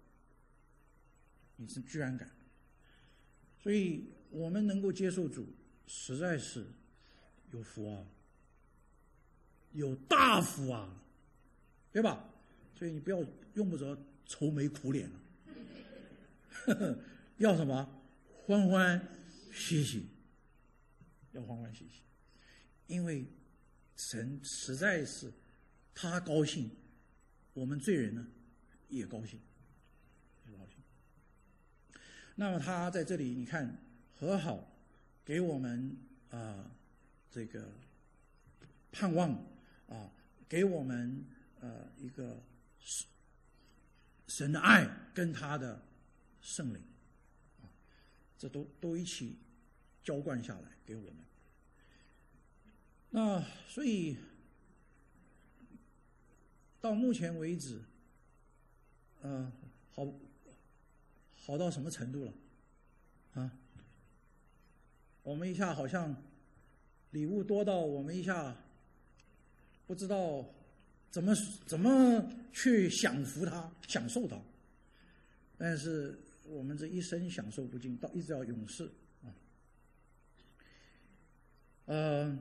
你是居然敢。所以我们能够接受主，实在是有福啊，有大福啊，对吧？所以你不要用不着愁眉苦脸了，要什么？欢欢喜喜，要欢欢喜喜，因为神实在是他高兴，我们罪人呢也高兴，也高兴。那么他在这里你看和好，给我们这个盼望啊，给我们一个神的爱跟他的圣灵啊，这都一起浇灌下来给我们。那所以到目前为止，好到什么程度了？啊，我们一下好像礼物多到我们一下不知道怎么去享福它、享受它，但是我们这一生享受不尽，一直要永世啊。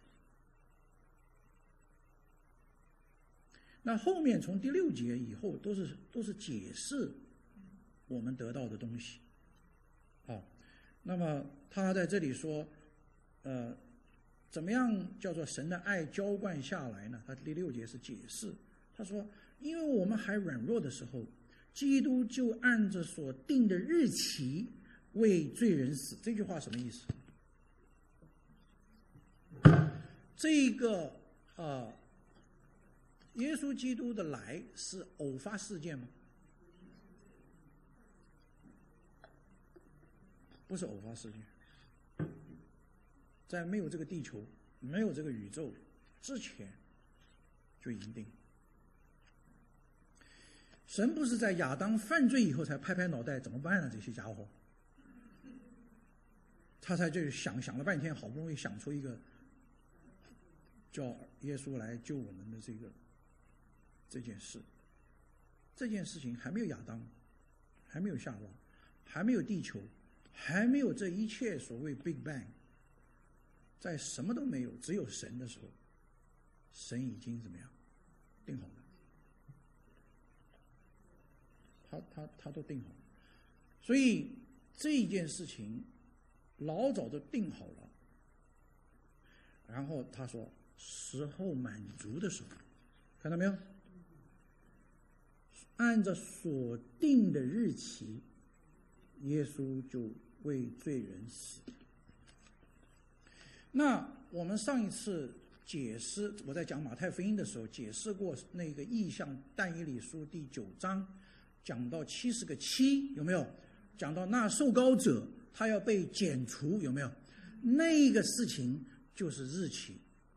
那后面从第6节以后都是解释我们得到的东西，好，那么他在这里说，怎么样叫做神的爱浇灌下来呢？他第6节是解释，他说，因为我们还软弱的时候，基督就按着所定的日期为罪人死。这句话什么意思？这个耶稣基督的来是偶发事件吗？不是偶发事件，在没有这个地球、没有这个宇宙之前就已经定了。神不是在亚当犯罪以后才拍拍脑袋怎么办呢？这些家伙，他才就想了半天，好不容易想出一个叫耶稣来救我们的这件事。这件事情还没有亚当，还没有夏娃，还没有地球，还没有这一切所谓 Big Bang， 在什么都没有，只有神的时候，神已经怎么样定好了，他都定好了。所以这一件事情老早就定好了。然后他说时候满足的时候，看到没有？按照所定的日期，耶稣就为罪人死。那我们上一次解释，我在讲马太福音的时候解释过那个异象，但以理书第9章讲到70个7，有没有？讲到那受膏者他要被剪除，有没有？那个事情就是日期。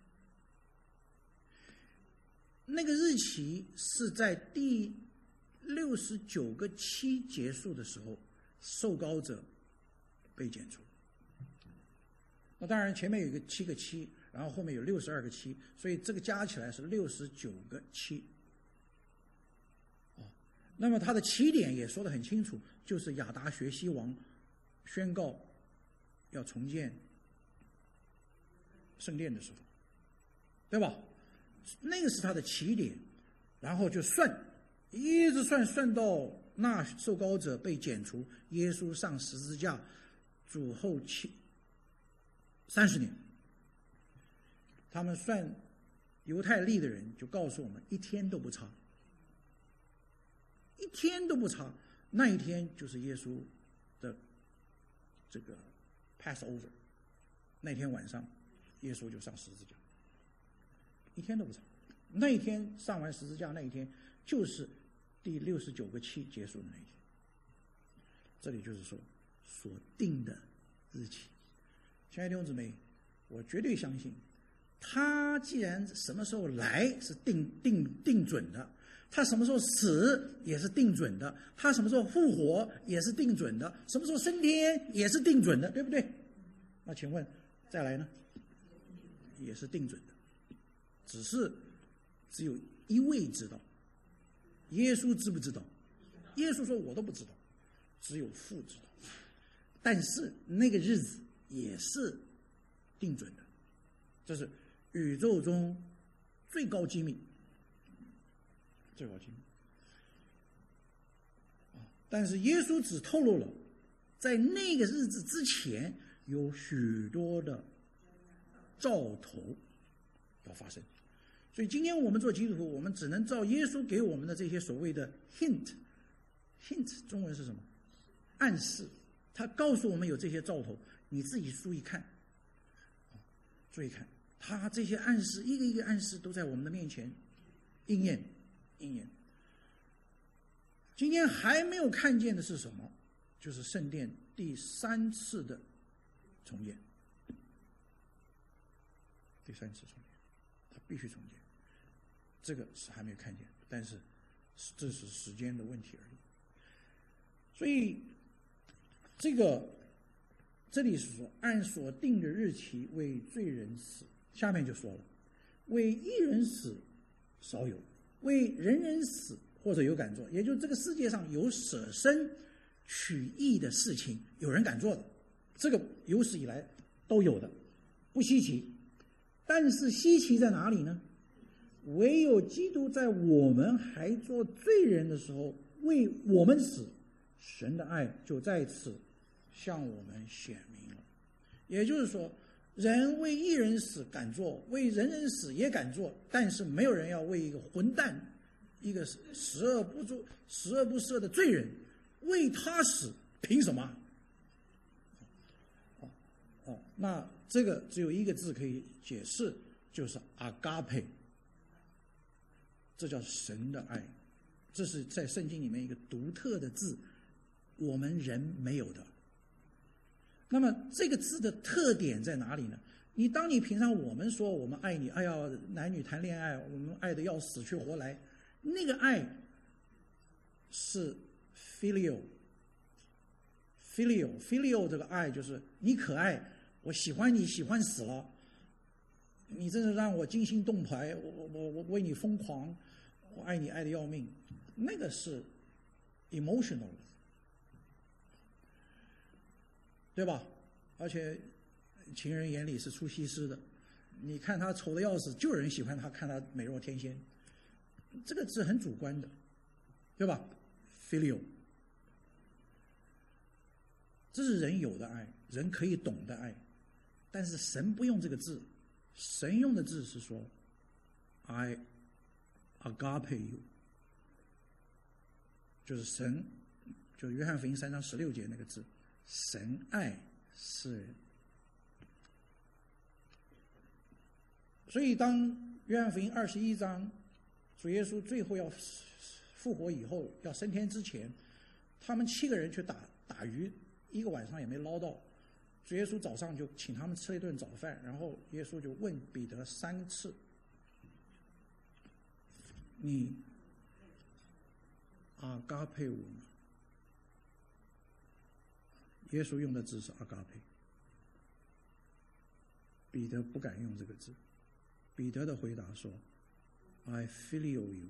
那个日期是在第69个7结束的时候，受膏者被剪除。那当然前面有一个7个7，然后后面有62个7，所以这个加起来是69个7。那么他的起点也说得很清楚，就是亚达薛西王宣告要重建圣殿的时候，对吧？那个是他的起点，然后就一直算到那受膏者被剪除，耶稣上十字架主后30年。他们算犹太历的人就告诉我们，一天都不差，一天都不差。那一天就是耶稣的这个 Passover， 那天晚上耶稣就上十字架，一天都不长。那一天上完十字架那一天，就是第69个期结束的那一天。这里就是说所定的日期。亲爱的弟兄姊妹，我绝对相信，他既然什么时候来是定准的，他什么时候死也是定准的，他什么时候复活也是定准的，什么时候升天也是定准的，对不对？那请问再来呢？也是定准的，只有一位知道。耶稣知不知道？耶稣说我都不知道，只有父知道。但是那个日子也是定准的，这是宇宙中最高机密，最高机密。但是耶稣只透露了在那个日子之前有许多的兆头要发生。所以今天我们做基督徒，我们只能照耶稣给我们的这些所谓的 hint 中文是什么？暗示。他告诉我们有这些兆头，你自己注意看，注意看，他这些暗示一个一个暗示都在我们的面前应验。今天还没有看见的是什么？就是圣殿第3次的重建。第3次重建，他必须重建，这个是还没有看见，但是这是时间的问题而已。所以这里是说按所定的日期为罪人死，下面就说了，为义人死少有，为人人死或者有敢做，也就是这个世界上有舍身取义的事情，有人敢做的，这个有史以来都有的，不稀奇。但是稀奇在哪里呢？唯有基督在我们还做罪人的时候为我们死，神的爱就在此向我们显明了。也就是说，人为义人死敢做，为人人死也敢做，但是没有人要为一个混蛋，一个十恶不赦的罪人为他死，凭什么？那这个只有一个字可以解释，就是阿嘎佩，这叫神的爱，这是在圣经里面一个独特的字，我们人没有的。那么这个字的特点在哪里呢？当你平常我们说我们爱你，哎呀，男女谈恋爱，我们爱的要死去活来，那个爱是 filial 这个爱就是你可爱，我喜欢你喜欢死了，你真是让我惊心动魄，我为你疯狂，我爱你爱的要命，那个是 emotional 的，对吧？而且情人眼里是出西施的，你看他丑的要死，就有人喜欢他，看他美若天仙，这个是很主观的，对吧？ filial， 这是人有的爱，人可以懂的爱，但是神不用这个字，神用的字是说 I agape you， 就是神，就约翰福音3章16节那个字，神爱世人。所以当约翰福音21章主耶稣最后要复活以后，要升天之前，他们7个人去打鱼，一个晚上也没捞到，主耶稣早上就请他们吃了一顿早饭，然后耶稣就问彼得3次，你阿嘎佩我吗？耶稣用的字是阿嘎佩，彼得不敢用这个字，彼得的回答说 I filial you。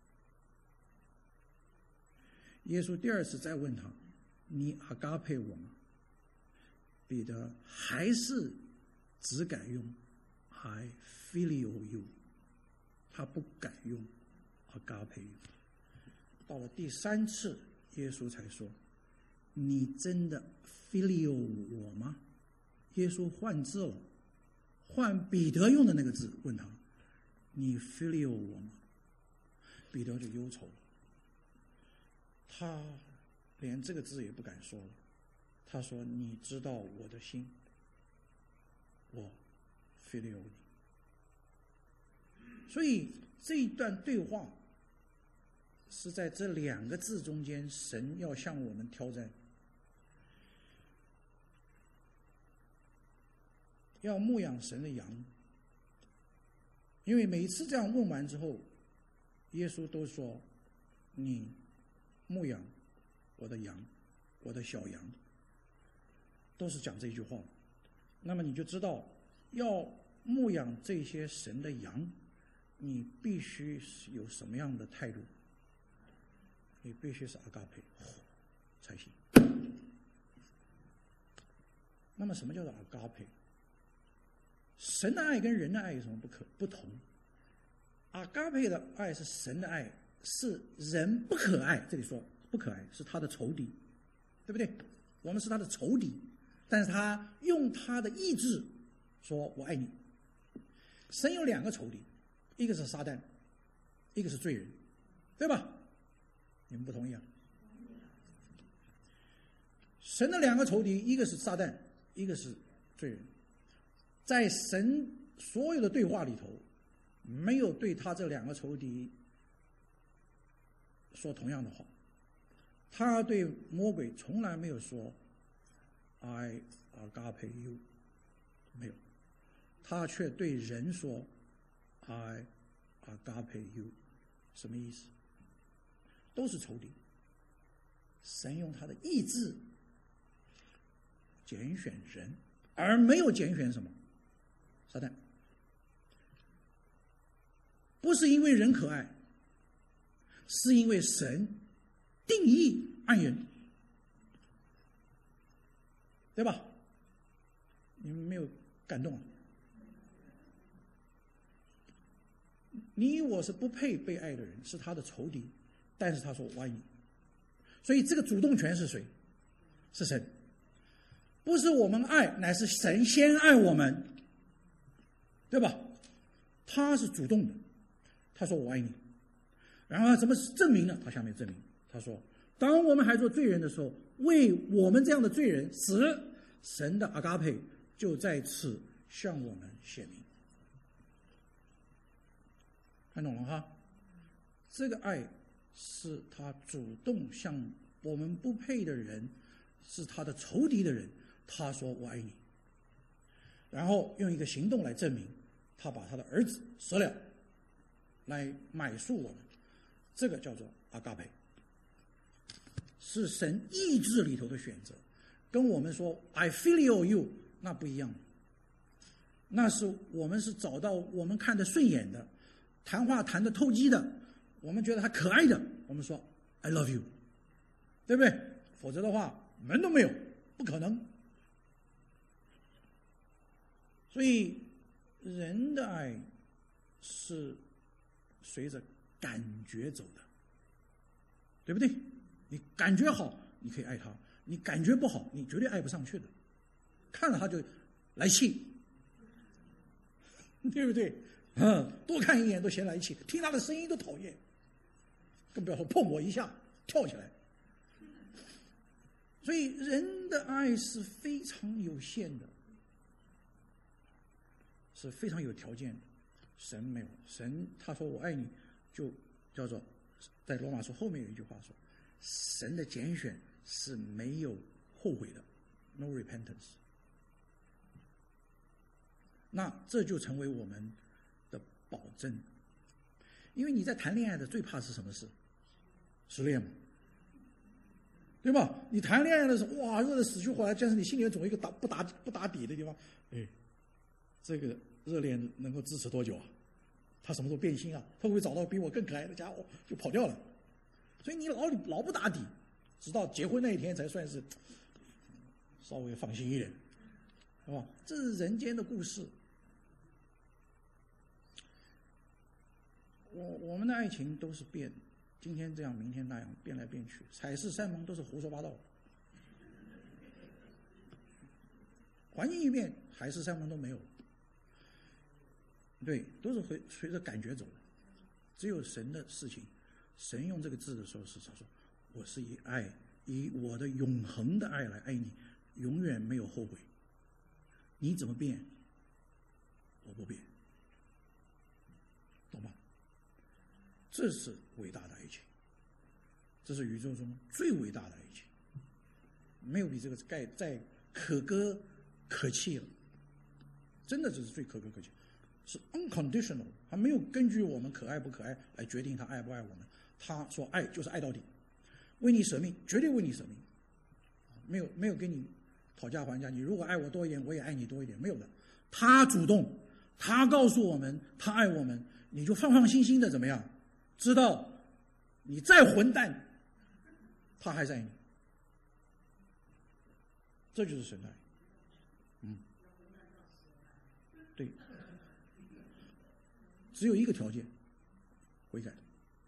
耶稣第2次再问他，你阿嘎佩我吗？彼得还是只敢用 I filial you， 他不敢用阿嘎佩 you。 到了第3次，耶稣才说，你真的 filial 我吗？耶稣换字了，换彼得用的那个字问他，你 filial 我吗？彼得就忧愁了，他连这个字也不敢说了，他说，你知道我的心，我 phileo。所以这一段对话是在这两个字中间，神要向我们挑战，要牧养神的羊。因为每次这样问完之后，耶稣都说：“你牧养我的羊，我的小羊。”都是讲这句话。那么你就知道，要牧养这些神的羊，你必须有什么样的态度？你必须是阿嘎培才行。那么什么叫做阿嘎培？神的爱跟人的爱有什么不同？阿嘎培的爱是神的爱，是人不可爱。这里说不可爱是他的仇敌，对不对？我们是他的仇敌，但是他用他的意志说我爱你。神有两个仇敌，一个是撒旦，一个是罪人，对吧？你们不同意啊？神的两个仇敌，一个是撒旦，一个是罪人。在神所有的对话里头，没有对他这两个仇敌说同样的话。他对魔鬼从来没有说 I agape you， 没有，他却对人说 I agape you。 什么意思？都是仇敌。神用他的意志拣选人，而没有拣选什么？撒旦。不是因为人可爱，是因为神定义爱人，对吧？你们没有感动啊？你我是不配被爱的人，是他的仇敌，但是他说我爱你。所以这个主动权是谁？是神。不是我们爱，乃是神先爱我们，对吧？他是主动的，他说我爱你。然后他怎么证明呢？他下面证明，他说当我们还做罪人的时候，为我们这样的罪人死，神的阿嘎培就在此向我们显明。看懂了哈？这个爱是他主动向我们不配的人，是他的仇敌的人，他说我爱你，然后用一个行动来证明，他把他的儿子舍了，来买赎我们。这个叫做阿嘎培，是神意志里头的选择，跟我们说 I feel you 那不一样。那是我们是找到我们看得顺眼的，谈话谈得透机的，我们觉得他可爱的，我们说 I love you， 对不对？否则的话门都没有，不可能。所以人的爱是随着感觉走的，对不对？你感觉好你可以爱他，你感觉不好你绝对爱不上去的，看了他就来气，对不对？多看一眼都嫌来气，听他的声音都讨厌，更不要说碰我一下跳起来。所以人的爱是非常有限的，是非常有条件的。神没有，神他说我爱你，就叫做在罗马书后面有一句话说，神的拣选是没有后悔的 ，no repentance。那这就成为我们的保证，因为你在谈恋爱的最怕是什么事？失恋嘛，对吧？你谈恋爱的时候，哇，热得死去活来，但是你心里总有一个不打底的地方，哎，这个热恋能够支持多久啊？他什么时候变心啊？他会不会找到比我更可爱的家伙就跑掉了？所以你老不打底，直到结婚那一天才算是稍微放心一点，是吧？这是人间的故事。我们的爱情都是变，今天这样，明天那样，变来变去，海誓山盟都是胡说八道。环境一变，海誓山盟都没有。对，都是随着感觉走的。只有神的事情，神用这个字的时候是他说：“我是以爱，以我的永恒的爱来爱你，永远没有后悔。你怎么变， 我不变，懂吗？这是伟大的爱情，这是宇宙中最伟大的爱情，没有比这个再可歌可泣了。真的，这是最可歌可泣，是 unconditional， 他没有根据我们可爱不可爱来决定他爱不爱我们。他说爱就是爱到底，为你舍命，绝对为你舍命，没有跟你讨价还价。你如果爱我多一点，我也爱你多一点，没有的。他主动，他告诉我们他爱我们，你就放放心心的怎么样？知道你再混蛋，他还是爱你。这就是神爱。对，只有一个条件，悔改。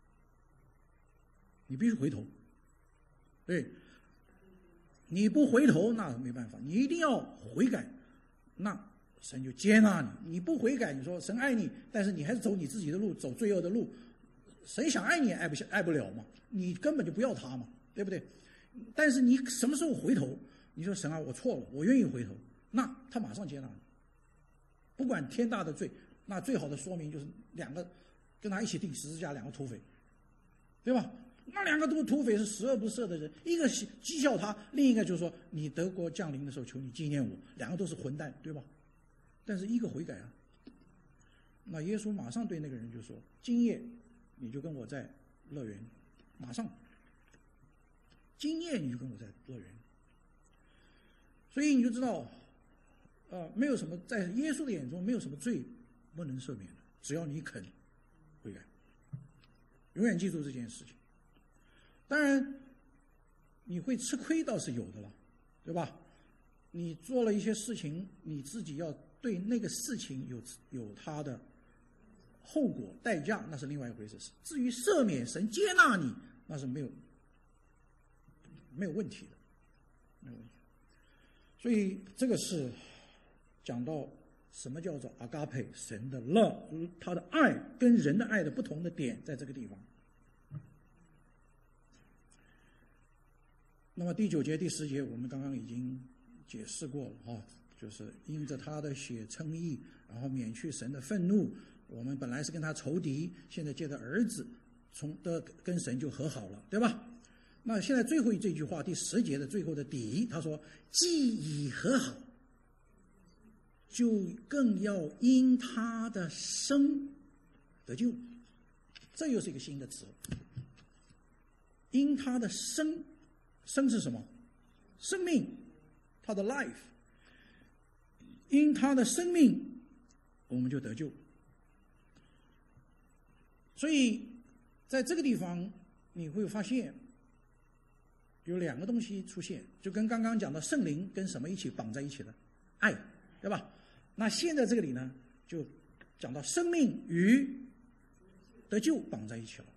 你必须回头，对，你不回头那没办法，你一定要悔改，那神就接纳你。你不悔改，你说神爱你，但是你还是走你自己的路，走罪恶的路，谁想爱你也爱不了嘛，你根本就不要他嘛，对不对？但是你什么时候回头？你说神啊，我错了，我愿意回头，那他马上接纳你。不管天大的罪，那最好的说明就是两个跟他一起钉十字架，两个土匪，对吧？那两个都土匪是十恶不赦的人，一个讥笑他，另一个就是说你德国降临的时候求你纪念我，两个都是混蛋，对吧？但是一个悔改啊，那耶稣马上对那个人就说：今夜你就跟我在乐园，马上，今夜你就跟我在乐园。所以你就知道，没有什么在耶稣的眼中没有什么罪不能赦免的，只要你肯悔改。永远记住这件事情。当然，你会吃亏倒是有的了，对吧？你做了一些事情，你自己要对那个事情有它的后果代价，那是另外一回事。至于赦免，神接纳你，那是没有问题的，没有问题。所以这个是讲到什么叫做 agape， 神的 love， 他的爱跟人的爱的不同的点在这个地方。那么第9节、第10节我们刚刚已经解释过了啊，就是因着他的血称义，然后免去神的愤怒。我们本来是跟他仇敌，现在借着儿子跟神就和好了，对吧？那现在最后这句话，第10节的最后的底，他说：既已和好，就更要因他的生得救。这又是一个新的词，因他的生是什么？生命，他的 life。因他的生命，我们就得救。所以在这个地方你会发现有两个东西出现，就跟刚刚讲的圣灵跟什么一起绑在一起的？爱，对吧？那现在这个里呢，就讲到生命与得救绑在一起了。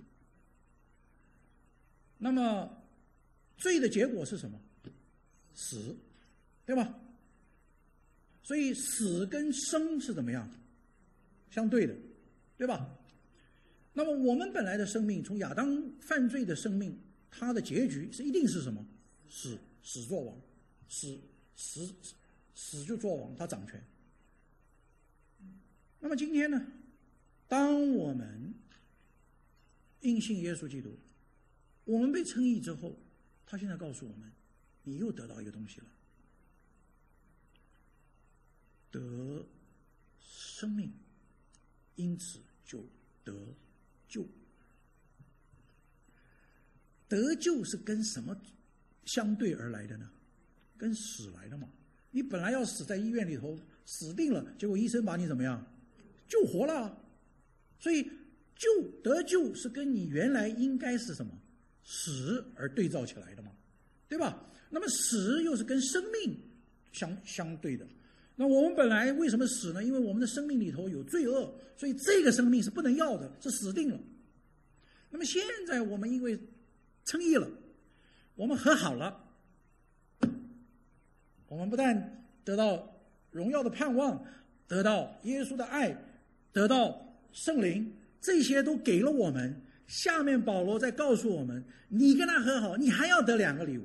那么罪的结果是什么？死，对吧？所以死跟生是怎么样？相对的，对吧？那么我们本来的生命，从亚当犯罪的生命，它的结局是一定是什么？死作王，死就作王，他掌权。那么今天呢，当我们因信耶稣基督，我们被称义之后，他现在告诉我们，你又得到一个东西了，得生命，因此就得救。得救是跟什么相对而来的呢？跟死来的嘛。你本来要死在医院里头，死定了，结果医生把你怎么样？救活了。所以得救是跟你原来应该是什么？死而对照起来的嘛，对吧？那么死又是跟生命相对的。那我们本来为什么死呢？因为我们的生命里头有罪恶，所以这个生命是不能要的，是死定了。那么现在我们因为称义了，我们和好了，我们不但得到荣耀的盼望，得到耶稣的爱，得到圣灵，这些都给了我们。下面保罗在告诉我们，你跟他和好，你还要得2个礼物。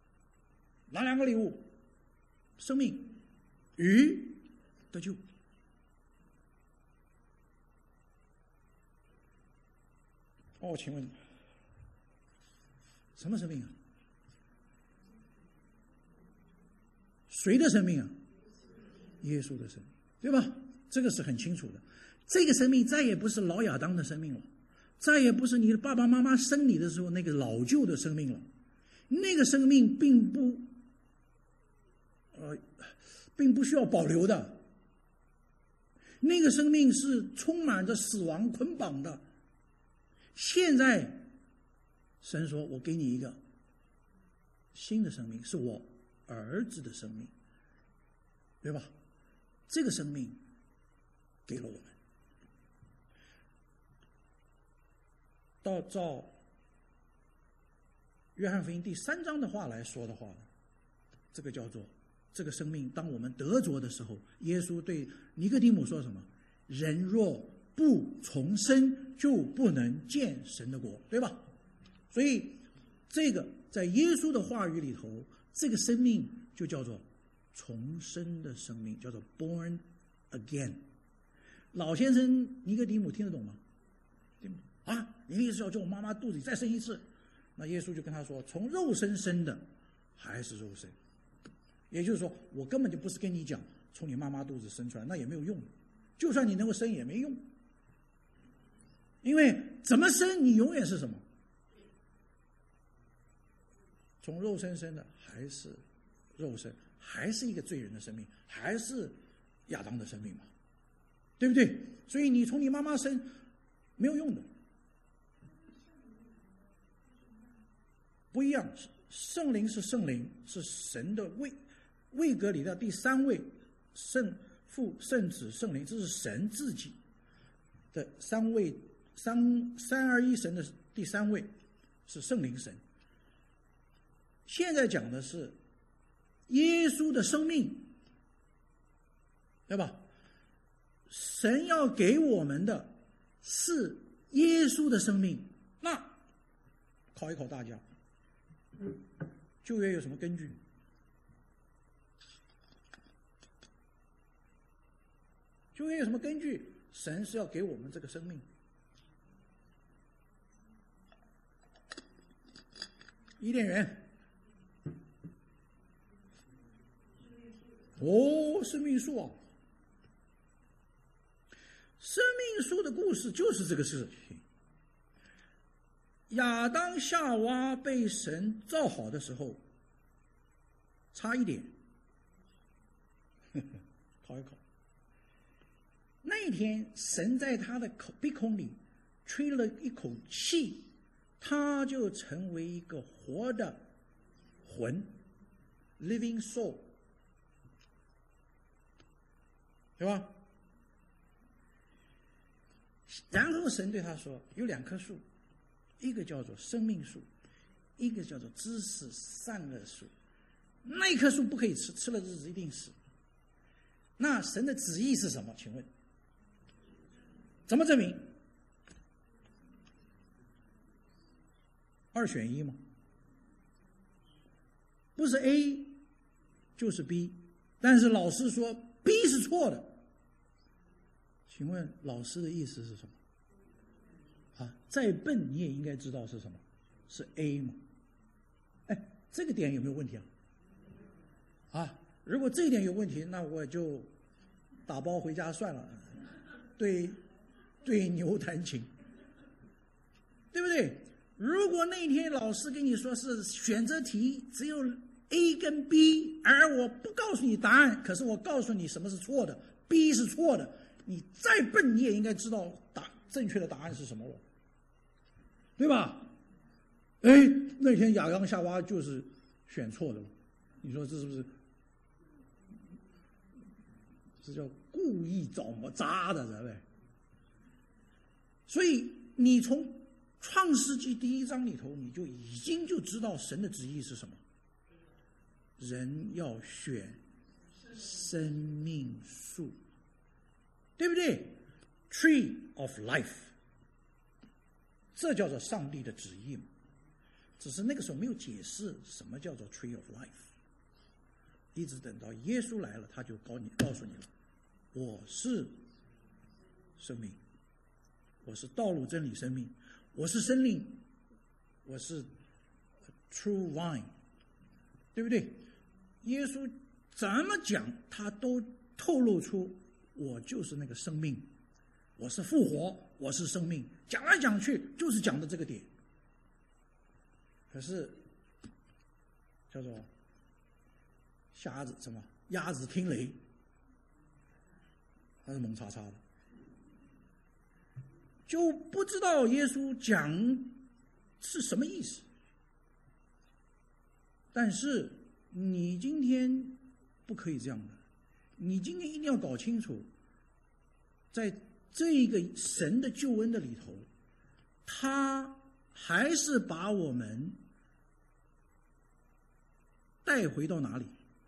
哪2个礼物？生命与得救。 哦，请问什么生命啊？谁的生命啊？耶稣的生命，对吧？这个是很清楚的。这个生命再也不是老亚当的生命了，再也不是你的爸爸妈妈生你的时候那个老旧的生命了。那个生命并不需要保留的。那个生命是充满着死亡捆绑的。现在神说，我给你一个新的生命，是我儿子的生命，对吧？这个生命给了我们。照约翰福音第3章的话来说的话呢，这个叫做这个生命，当我们得着的时候，耶稣对尼哥底母说什么？人若不重生，就不能见神的国，对吧？所以这个在耶稣的话语里头，这个生命就叫做重生的生命，叫做 born again。 老先生尼哥底母听得懂吗？听不懂啊？你的意思是要叫我妈妈肚子里再生一次？那耶稣就跟他说，从肉身生的还是肉身。也就是说，我根本就不是跟你讲从你妈妈肚子生出来，那也没有用，就算你能够生也没用，因为怎么生你永远是什么？从肉身生的还是肉身，还是一个罪人的生命，还是亚当的生命嘛，对不对？所以你从你妈妈生没有用的。不一样，圣灵是圣灵，是神的位格里的第3位，圣父、圣子、圣灵，这是神自己的三而一神的第3位，是圣灵神。现在讲的是耶稣的生命，对吧？神要给我们的是耶稣的生命。那考一考大家，旧约有什么根据？旧约有什么根据？神是要给我们这个生命。伊甸园。哦，生命树啊！生命树的故事就是这个事情。亚当夏娃被神造好的时候，差一点，考一考。那一天，神在他的鼻孔里吹了一口气，他就成为一个活的魂 ，living soul， 对吧？然后神对他说，有2棵树，一个叫做生命树，一个叫做知识善恶树。那一棵树不可以吃，吃了日子一定死。那神的旨意是什么？请问怎么证明？2选1吗？不是 A 就是 B， 但是老师说 B 是错的。请问老师的意思是什么？啊，再笨你也应该知道是什么，是 A 嘛？哎，这个点有没有问题啊？啊，如果这一点有问题，那我就打包回家算了，对牛弹琴，对不对？如果那天老师跟你说是选择题只有 A 跟 B， 而我不告诉你答案，可是我告诉你什么是错的， B 是错的，你再笨你也应该知道正确的答案是什么了，对吧？哎，那天亚当夏娃就是选错的了，你说这是不是？这叫故意找我渣的，对不对？所以你从创世纪第1章里头，你就已经就知道神的旨意是什么。人要选生命树，对不对？ Tree of life， 这叫做上帝的旨意嘛。只是那个时候没有解释什么叫做 Tree of life， 一直等到耶稣来了，他就告诉你了，我是生命，我是道路真理生命， 我是生命，我是 true vine， 对不对？耶稣怎么讲，他都透露出我就是那个生命，我是复活，我是生命，讲来讲去就是讲的这个点。可是叫做瞎子什么鸭子听雷，他是蒙叉叉的，就不知道耶稣讲是什么意思。但是你今天不可以这样的，你今天一定要搞清楚，在这个神的救恩的里头，他还是把我们带回到哪里？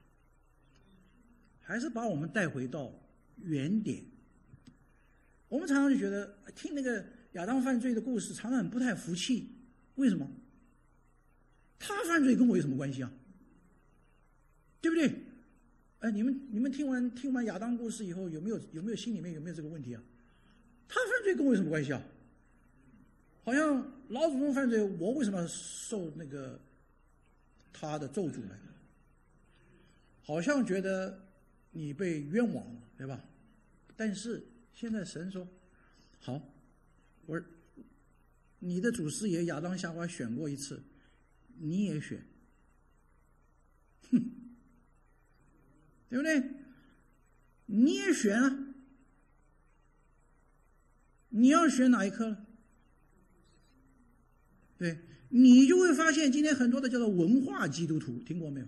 还是把我们带回到原点。我们常常就觉得听那个亚当犯罪的故事，常常很不太服气。为什么？他犯罪跟我有什么关系啊？对不对？你们听完亚当故事以后，有没有心里面有没有这个问题啊？他犯罪跟我有什么关系啊？好像老祖宗犯罪，我为什么要受那个他的咒诅呢？好像觉得你被冤枉了，对吧？但是现在神说，好，你的祖师爷亚当夏娃选过一次，你也选，对不对？你也选啊，你要选哪一科了？对，你就会发现今天很多的叫做文化基督徒，听过没有？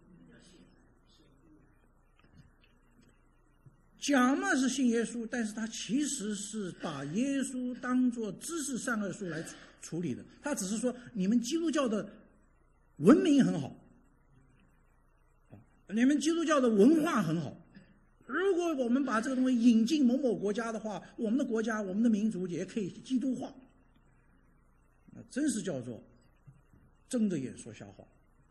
讲嘛是信耶稣，但是他其实是把耶稣当作知识善恶树来处理的。他只是说你们基督教的文明很好，你们基督教的文化很好。如果我们把这个东西引进某某国家的话，我们的国家、我们的民族也可以基督化。那真是叫做睁着眼说瞎话。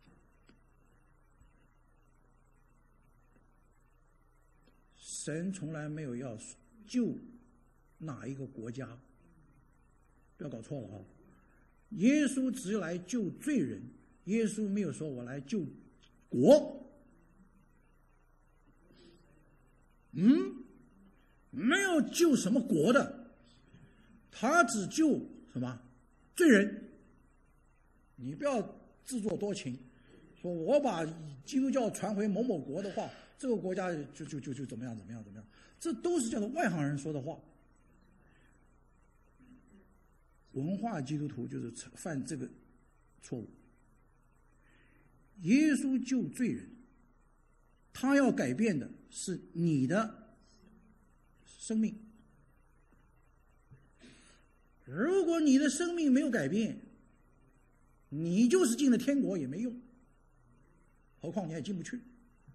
神从来没有要救哪一个国家，不要搞错了啊！耶稣只来救罪人，耶稣没有说我来救国。没有救什么国的，他只救什么罪人。你不要自作多情，说我把基督教传回某某国的话，这个国家就怎么样，这都是叫做外行人说的话。文化基督徒就是犯这个错误。耶稣救罪人，他要改变的是你的生命。如果你的生命没有改变，你就是进了天国也没用，何况你还进不去。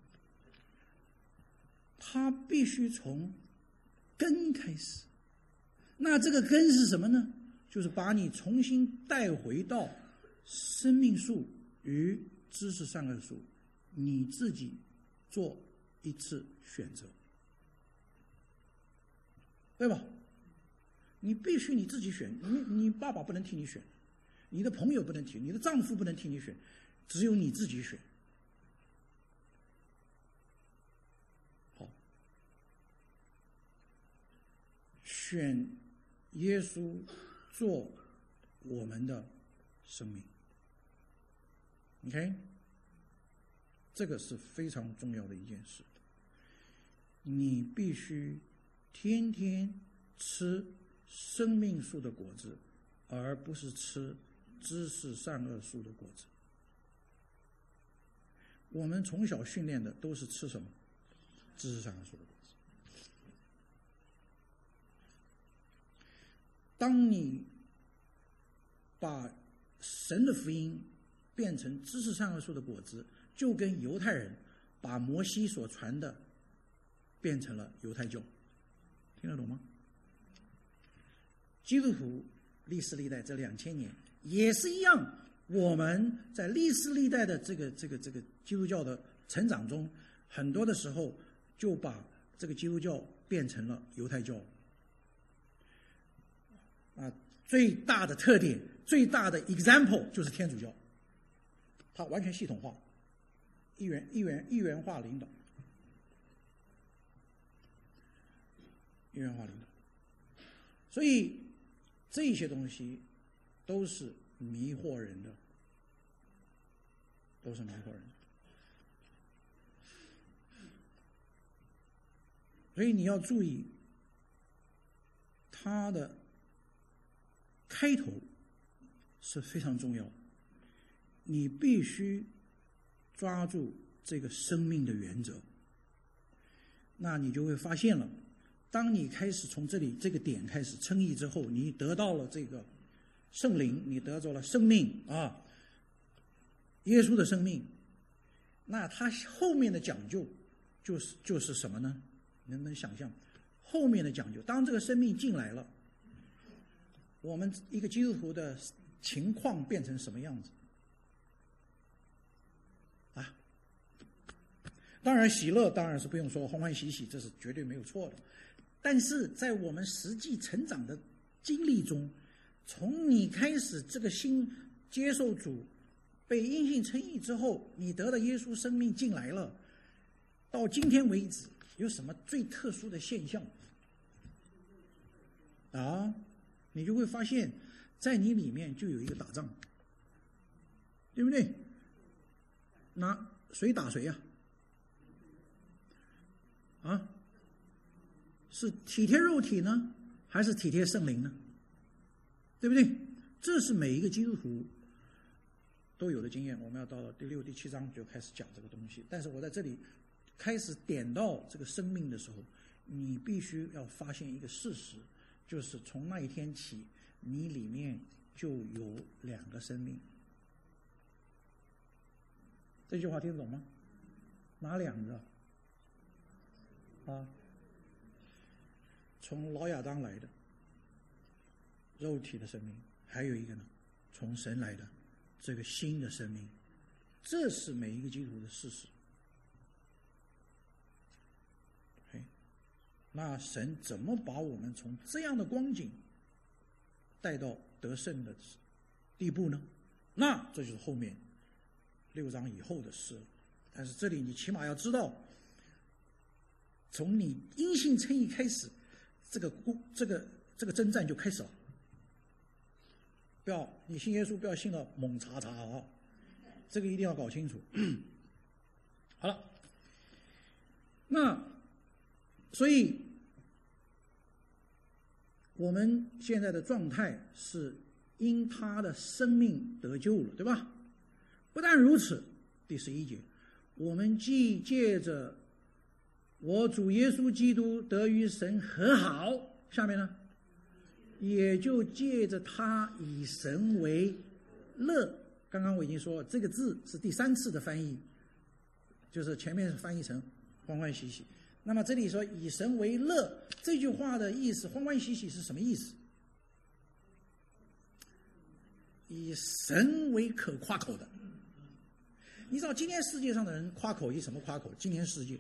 他必须从根开始。那这个根是什么呢？就是把你重新带回到生命树与知识善恶树，你自己做一次选择，对吧？你必须你自己选，你爸爸不能替你选，你的朋友不能替，你的丈夫不能替你选，只有你自己选。好，选耶稣做我们的生命。OK， 这个是非常重要的一件事。你必须天天吃生命树的果子，而不是吃知识善恶树的果子。我们从小训练的都是吃什么？知识善恶树的果子。当你把神的福音变成知识善恶树的果子，就跟犹太人把摩西所传的变成了犹太教，听得懂吗？基督徒历世历代这2000年也是一样，我们在历世历代的这个基督教的成长中，很多的时候就把这个基督教变成了犹太教。 啊，最大的特点、最大的 example 就是天主教，它完全系统化，一元化领导，一元化领导。所以这些东西都是迷惑人的，都是迷惑人的。所以你要注意它的开头是非常重要的，你必须抓住这个生命的原则，那你就会发现了，当你开始从这个点开始称义之后，你得到了这个圣灵，你得到了生命啊，耶稣的生命，那他后面的讲究就是什么呢？能不能想象后面的讲究？当这个生命进来了，我们一个基督徒的情况变成什么样子啊？当然喜乐当然是不用说，欢欢喜喜，这是绝对没有错的。但是在我们实际成长的经历中，从你开始这个心接受主，被因信称义之后，你得了耶稣生命进来了，到今天为止，有什么最特殊的现象啊？你就会发现，在你里面就有一个打仗，对不对？那谁打谁呀？啊？是体贴肉体呢，还是体贴圣灵呢？对不对？这是每一个基督徒都有的经验。我们要到了第6、第7章就开始讲这个东西。但是我在这里开始点到这个生命的时候，你必须要发现一个事实，就是从那一天起，你里面就有2个生命。这句话听得懂吗？哪2个？啊？从老亚当来的肉体的生命，还有一个呢，从神来的这个新的生命，这是每一个基督徒的事实。那神怎么把我们从这样的光景带到得胜的地步呢？那这就是后面6章以后的事了。但是这里你起码要知道，从你因信称义开始，这个征战就开始了。不要你信耶稣，不要信到猛查查啊，这个一定要搞清楚。好了，那所以我们现在的状态是因他的生命得救了，对吧？不但如此，第11节，我们既借着我主耶稣基督得与神和好，下面呢，也就借着他以神为乐。刚刚我已经说了，这个字是第3次的翻译，就是前面翻译成欢欢喜喜。那么这里说以神为乐，这句话的意思，欢欢喜喜是什么意思？以神为可夸口的。你知道今天世界上的人夸口以什么夸口？今天世界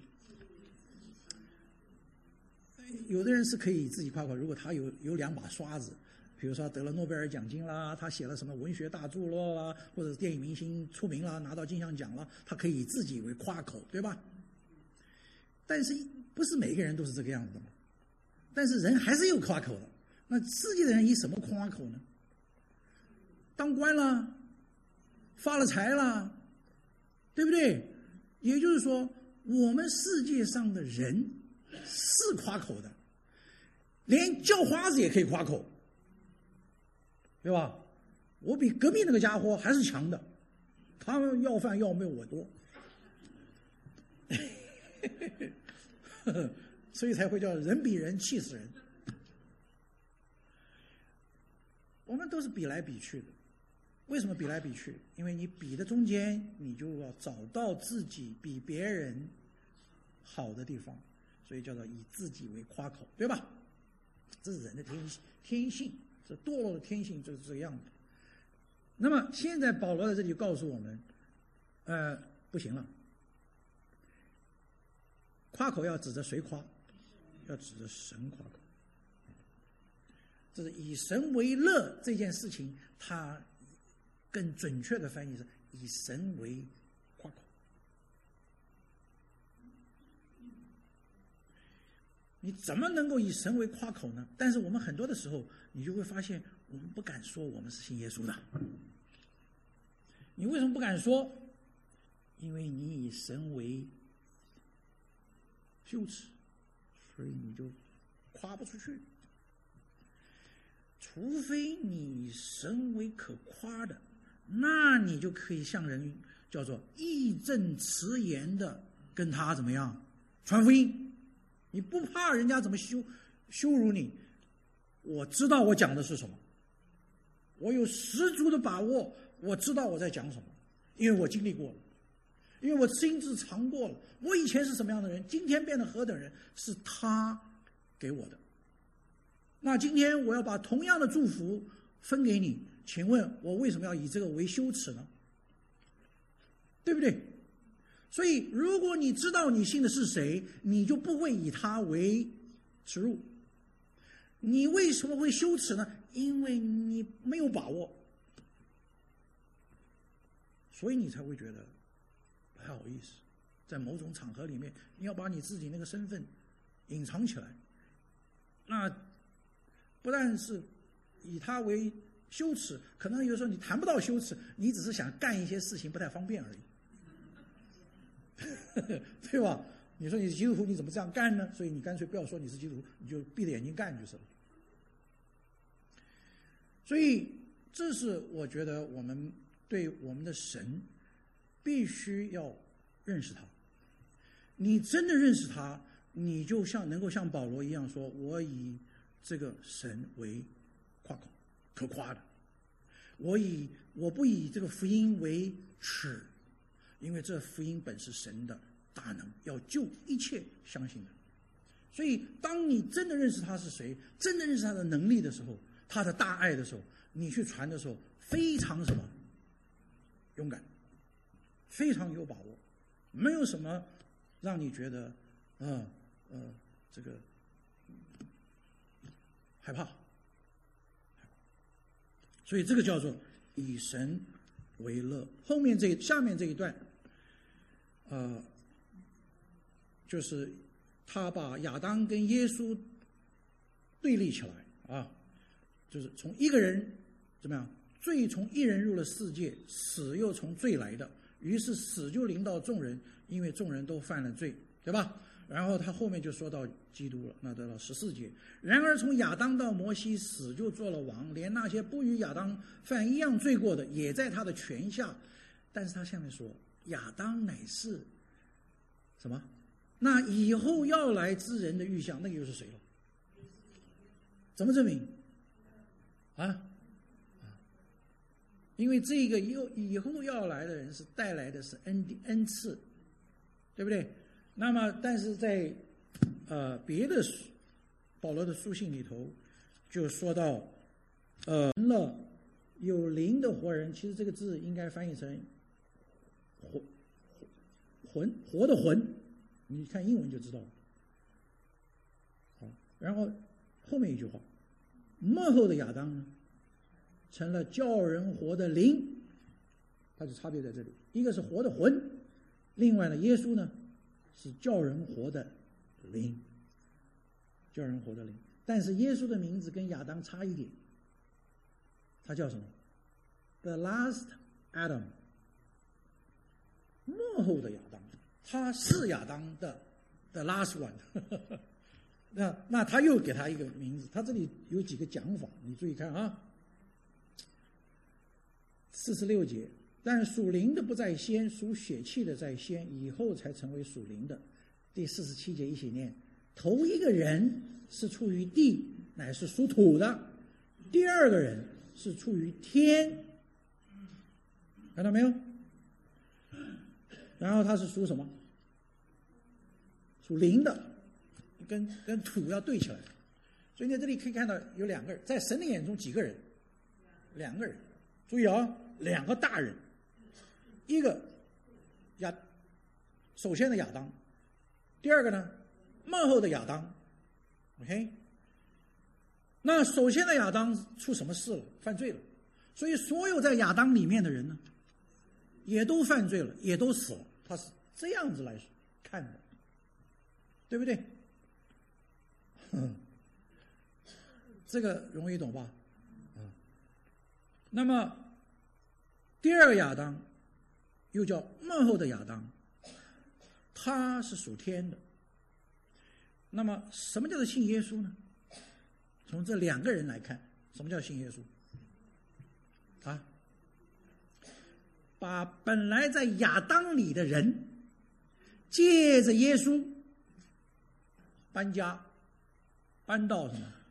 有的人是可以自己夸口，如果他有2把刷子，比如说他得了诺贝尔奖金啦，他写了什么文学大著作啦，或者电影明星出名啦，拿到金像奖啦，他可以自己为夸口，对吧？但是不是每个人都是这个样子的嘛？但是人还是有夸口的。那世界的人以什么夸口呢？当官了，发了财了，对不对？也就是说，我们世界上的人是夸口的，连叫花子也可以夸口，对吧？我比革命那个家伙还是强的，他们要饭要没有我多。所以才会叫人比人气死人。我们都是比来比去的。为什么比来比去？因为你比的中间，你就要找到自己比别人好的地方，所以叫做以自己为夸口，对吧？这是人的天性，这堕落的天性就是这个样子。那么现在保罗在这里告诉我们，不行了，夸口要指着谁夸？要指着神夸口。 这是以神为乐这件事情，它更准确的翻译是以神为夸口。你怎么能够以神为夸口呢？但是我们很多的时候，你就会发现，我们不敢说我们是信耶稣的。你为什么不敢说？因为你以神为羞耻，所以你就夸不出去。除非你以神为可夸的，那你就可以向人叫做义正辞严的跟他怎么样传福音。你不怕人家怎么羞辱你？我知道我讲的是什么，我有十足的把握，我知道我在讲什么，因为我经历过了，因为我亲自尝过了。我以前是什么样的人，今天变得何等人，是他给我的。那今天我要把同样的祝福分给你，请问我为什么要以这个为羞耻呢？对不对？所以如果你知道你信的是谁，你就不会以他为耻辱。你为什么会羞耻呢？因为你没有把握，所以你才会觉得不太好意思。在某种场合里面，你要把你自己那个身份隐藏起来，那不但是以他为羞耻，可能有时候你谈不到羞耻，你只是想干一些事情不太方便而已。对吧？你说你是基督徒，你怎么这样干呢？所以你干脆不要说你是基督徒，你就闭着眼睛干就是了。所以这是我觉得我们对我们的神必须要认识他。你真的认识他，你就能够像保罗一样说，我以这个神为夸口，可夸的。我不以这个福音为耻，因为这福音本是神的大能，要救一切相信的。所以当你真的认识他是谁，真的认识他的能力的时候，他的大爱的时候，你去传的时候非常什么勇敢，非常有把握，没有什么让你觉得这个害怕。所以这个叫做以神为乐。下面这一段就是他把亚当跟耶稣对立起来啊，就是从一个人怎么样，罪从一人入了世界，死又从罪来的，于是死就临到众人，因为众人都犯了罪，对吧？然后他后面就说到基督了，那到了14节，然而从亚当到摩西，死就做了王，连那些不与亚当犯一样罪过的，也在他的权下。但是他下面说，亚当乃是什么？那以后要来之人的预像，那个又是谁了？怎么证明？因为这个以后要来的人是带来的是恩赐，对不对？那么但是在别的保罗的书信里头就说到有灵的活人，其实这个字应该翻译成活的魂，你看英文就知道了。好，然后后面一句话，末后的亚当呢成了叫人活的灵，它就差别在这里，一个是活的魂，另外呢耶稣呢是叫人活的灵，叫人活的灵。但是耶稣的名字跟亚当差一点，他叫什么？ The last Adam， 末后的亚当，他是亚当的 The last one 那他又给他一个名字，他这里有几个讲法，你注意看啊。46节，但属灵的不在先，属血气的在先，以后才成为属灵的。第47节一起念，头一个人是出于地，乃是属土的；第二个人是出于天，看到没有？然后他是属什么？属灵的，跟土要对起来。所以在这里可以看到有两个人，在神的眼中几个人？两个人。注意啊，两个大人，一个首先的亚当，第二个呢，末后的亚当。OK， 那首先的亚当出什么事了？犯罪了。所以所有在亚当里面的人呢，也都犯罪了，也都死了。他是这样子来看的，对不对？这个容易懂吧？那么第二个亚当又叫末后的亚当，他是属天的。那么什么叫做信耶稣呢？从这两个人来看，什么叫信耶稣？把本来在亚当里的人，借着耶稣搬家，搬到什么？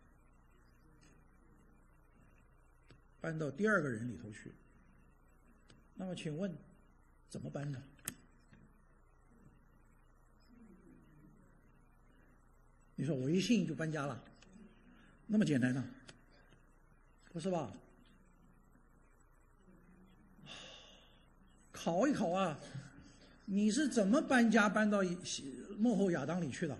搬到第二个人里头去。那么请问怎么搬呢？你说我一信就搬家了，那么简单呢？不是吧？考一考啊，你是怎么搬家搬到末后亚当里去的？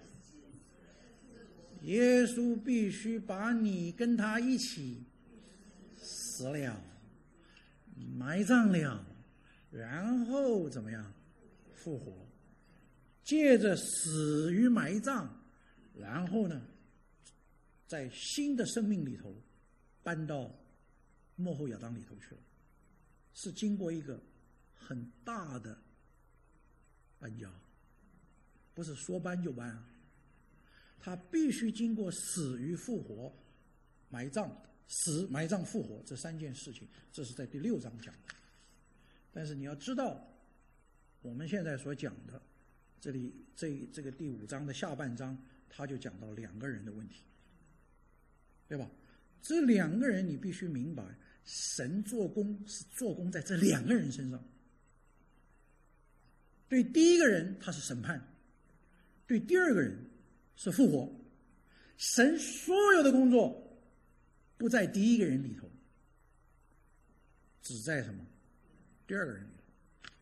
耶稣必须把你跟他一起死了，埋葬了，然后怎么样？复活。借着死与埋葬，然后呢，在新的生命里头搬到末后亚当里头去了，是经过一个很大的搬家，不是说搬就搬啊，他必须经过死与复活、埋葬、死、埋葬、复活这三件事情，这是在第6章讲的。但是你要知道，我们现在所讲的这里这个第5章的下半章，他就讲到两个人的问题，对吧？这两个人你必须明白，神做工是做工在这两个人身上。对第一个人他是审判，对第二个人是复活。神所有的工作不在第一个人里头，只在什么？第二个人里头。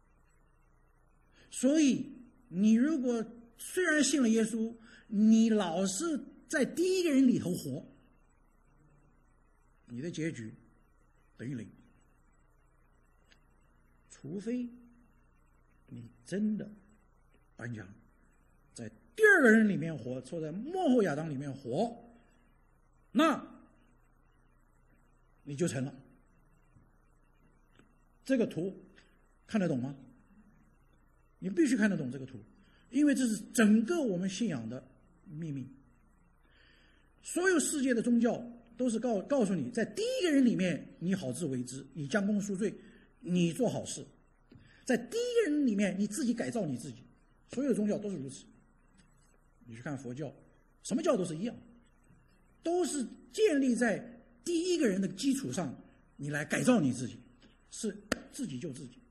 所以你如果虽然信了耶稣，你老是在第一个人里头活，你的结局等于0。除非你真的搬家，在第二个人里面活，坐在末后亚当里面活，那你就成了。这个图看得懂吗？你必须看得懂这个图，因为这是整个我们信仰的秘密。所有世界的宗教都是告诉你，在第一个人里面你好自为之，你将功赎罪，你做好事。在第一个人里面你自己改造你自己，所有宗教都是如此。你去看佛教，什么教都是一样，都是建立在第一个人的基础上，你来改造你自己，是自己救自己，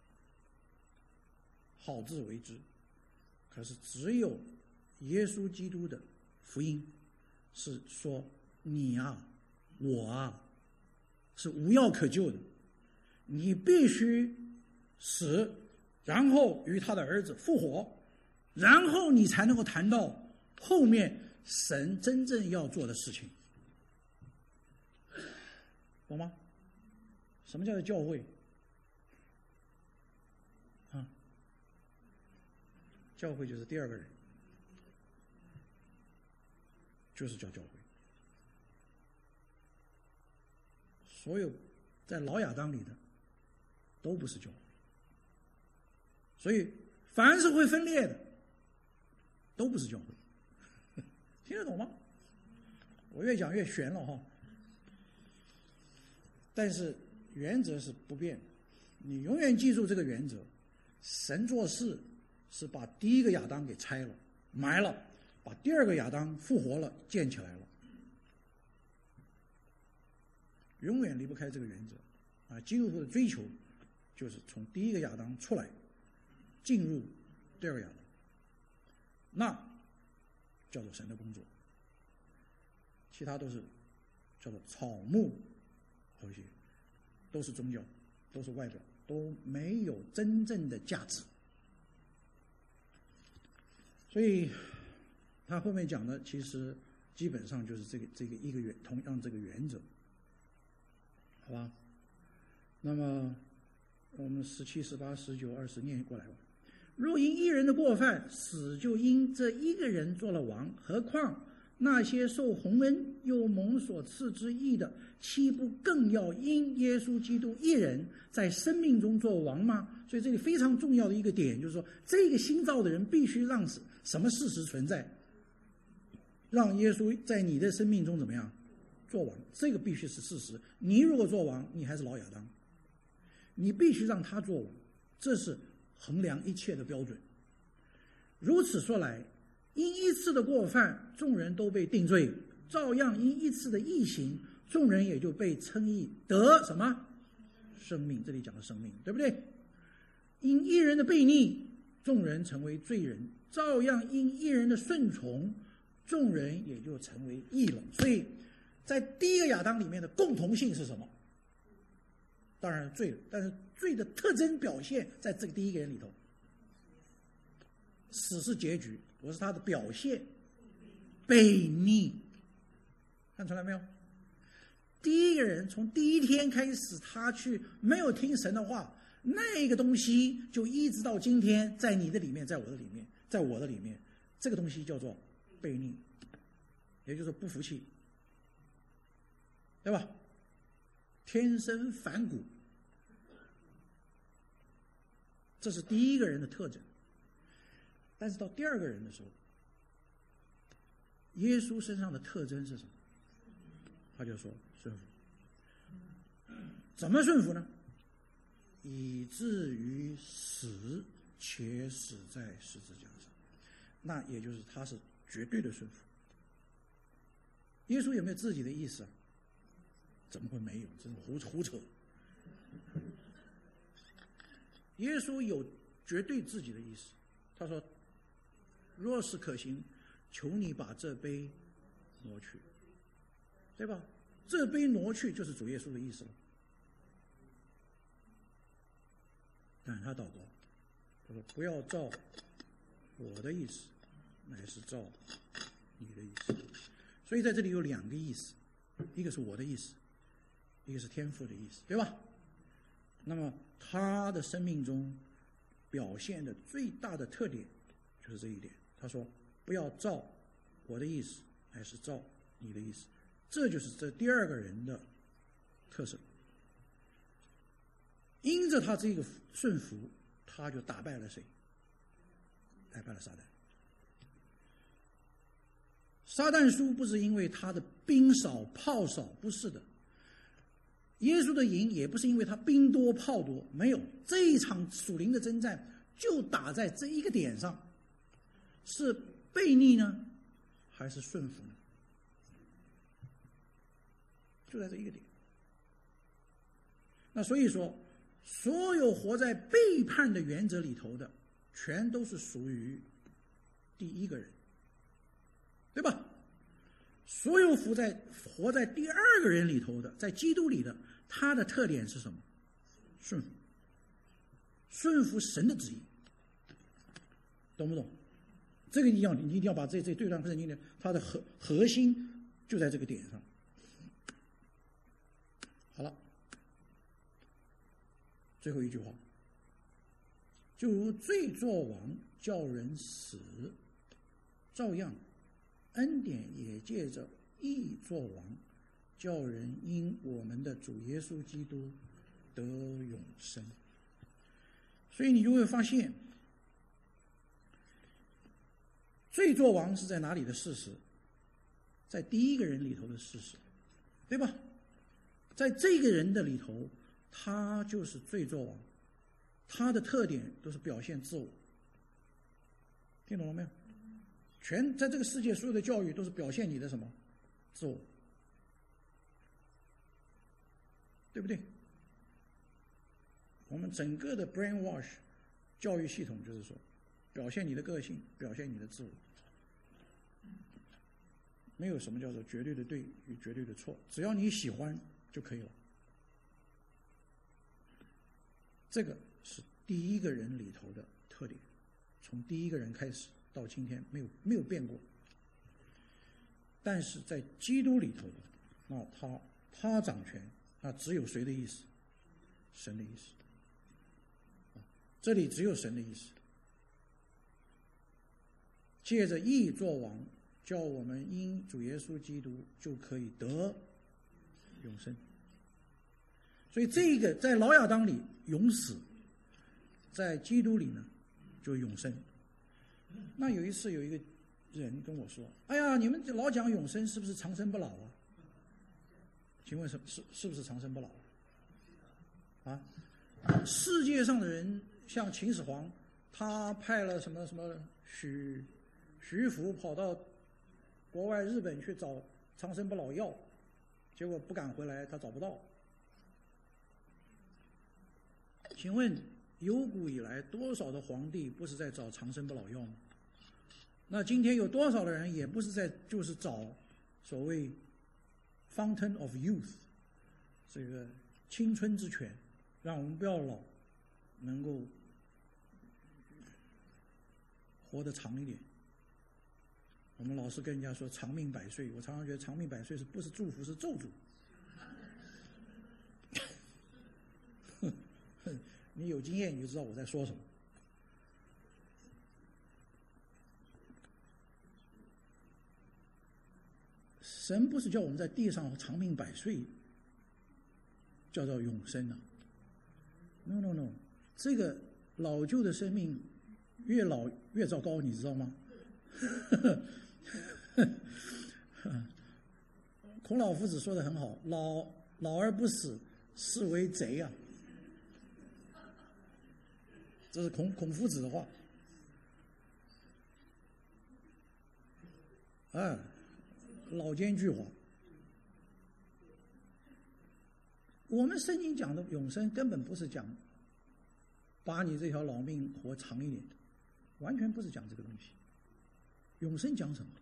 好自为之。可是只有耶稣基督的福音是说，你啊，我啊，是无药可救的，你必须死，然后与他的儿子复活，然后你才能够谈到后面神真正要做的事情，懂吗？什么叫做教会？教会就是第二个人，就是叫教会。所有在老亚当里的都不是教会，所以凡是会分裂的都不是教会。听得懂吗？我越讲越玄了哈，但是原则是不变的，你永远记住这个原则。神做事是把第一个亚当给拆了埋了，把第二个亚当复活了建起来了，永远离不开这个原则啊！基督徒的追求就是从第一个亚当出来，进入第二个亚当，那叫做神的工作。其他都是叫做草木和谐，都是宗教，都是外表，都没有真正的价值。所以他后面讲的其实基本上就是这个一个同样这个原则，好吧？那么我们17、18、19、20念过来吧。若因一人的过犯，死就因这一个人做了王，何况那些受洪恩又蒙所赐之义的，岂不更要因耶稣基督一人在生命中做王吗？所以这里非常重要的一个点就是说，这个新造的人必须让什么事实存在？让耶稣在你的生命中怎么样做王？这个必须是事实。你如果做王，你还是老亚当，你必须让他做王，这是衡量一切的标准。如此说来，因一次的过犯，众人都被定罪；照样因一次的义行，众人也就被称义，得什么？生命。这里讲的生命，对不对？因一人的悖逆，众人成为罪人；照样因一人的顺从，众人也就成为义了。所以在第一个亚当里面的共同性是什么？当然是罪了，但是罪的特征表现在这个第一个人里头。死是结局，我是他的表现，悖逆，看出来没有？第一个人从第一天开始，他去没有听神的话，那个东西就一直到今天，在你的里面，在我的里面，在我的里面，这个东西叫做悖逆，也就是不服气，对吧？天生反骨，这是第一个人的特征。但是到第二个人的时候，耶稣身上的特征是什么？他就说顺服。怎么顺服呢？以至于死，且死在十字架上。那也就是他是绝对的顺服。耶稣有没有自己的意思啊？怎么会没有？这是胡扯。耶稣有绝对自己的意思。他说，若是可行，求你把这杯挪去，对吧？这杯挪去就是主耶稣的意思了。但他祷告，他说不要照我的意思，乃是照你的意思。所以在这里有两个意思，一个是我的意思，一个是天父的意思，对吧？那么他的生命中表现的最大的特点就是这一点。他说不要照我的意思，乃是照你的意思。这就是这第二个人的特色。因着他这个顺服，他就打败了谁？打败了撒旦。撒旦输不是因为他的兵少炮少，不是的。耶稣的赢也不是因为他兵多炮多，没有。这一场属灵的征战就打在这一个点上，是悖逆呢，还是顺服呢？就在这一个点。那所以说，所有活在背叛的原则里头的，全都是属于第一个人，对吧？所有活在第二个人里头的，在基督里的，他的特点是什么？顺服，顺服神的旨意，懂不懂？这个你一定要把这对段圣经的它的核心就在这个点上。好了，最后一句话，就如罪作王叫人死，照样恩典也借着义作王，叫人因我们的主耶稣基督得永生。所以你就会发现，罪作王是在哪里的事实？在第一个人里头的事实，对吧？在这个人的里头，他就是罪作王，他的特点都是表现自我。听懂了没有？全在这个世界所有的教育都是表现你的什么？自我，对不对？我们整个的 brainwash 教育系统就是说，表现你的个性，表现你的自我，没有什么叫做绝对的对与绝对的错，只要你喜欢就可以了。这个是第一个人里头的特点，从第一个人开始到今天没有变过。 但是在基督里头的，那他掌权，那只有谁的意思？神的意思。这里只有神的意思。借着义作王，叫我们因主耶稣基督就可以得永生。所以这个在老亚当里永死，在基督里呢就永生。那有一次有一个人跟我说：“哎呀，你们老讲永生，是不是长生不老啊？”请问是不是长生不老啊？世界上的人像秦始皇，他派了什么许福跑到国外日本去找长生不老药，结果不敢回来，他找不到。请问由古以来多少的皇帝不是在找长生不老药吗？那今天有多少的人也不是就是找所谓 Fountain of Youth， 这个青春之泉，让我们不要老，能够活得长一点。我们老是跟人家说长命百岁，我常常觉得长命百岁不是祝福，是咒诅。你有经验你就知道我在说什么。神不是叫我们在地上长命百岁，叫做永生啊。No， 这个老旧的生命越老越糟糕，你知道吗？孔老夫子说得很好，老而不死，是为贼啊。这是孔夫子的话。老奸巨猾。我们圣经讲的永生根本不是讲把你这条老命活长一点的，完全不是讲这个东西。永生讲什么？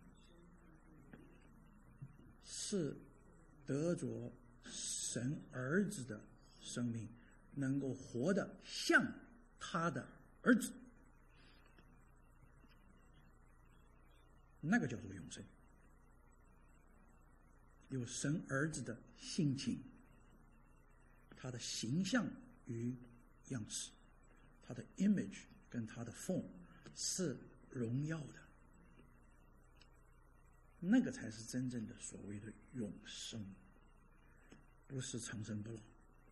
是得着神儿子的生命，能够活得像他的儿子，那个叫做永生。有神儿子的性情，他的形象与样式，他的 image 跟他的 form 是荣耀的，那个才是真正的所谓的永生，不是长生不老，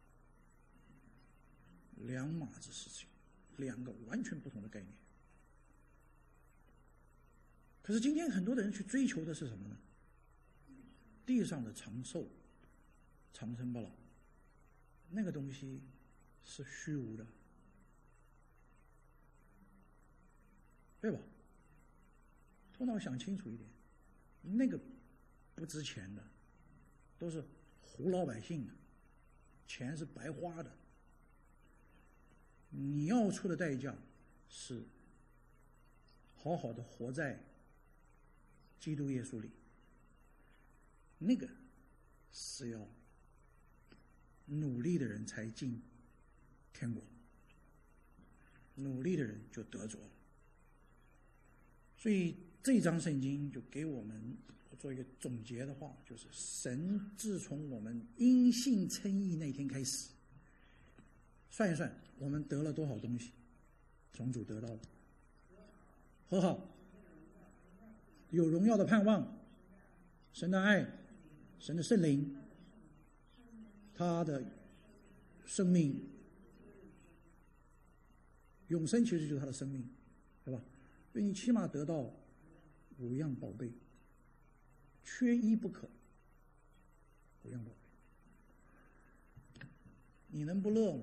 两码子事情，两个完全不同的概念。可是今天很多的人去追求的是什么呢？地上的长寿、长生不老，那个东西是虚无的，对吧？头脑想清楚一点，那个不值钱的，都是胡老百姓的，钱是白花的。你要出的代价是好好的活在基督耶稣里，那个是要努力的人才进天国，努力的人就得着了。所以这一章圣经就给我们做一个总结的话，就是神自从我们因信称义那天开始，算一算我们得了多少东西，从主得到的和好，有荣耀的盼望，神的爱，神的圣灵，他的生命，永生其实就是他的生命，对吧？所以你起码得到5样宝贝，缺一不可，5样宝贝，你能不乐吗？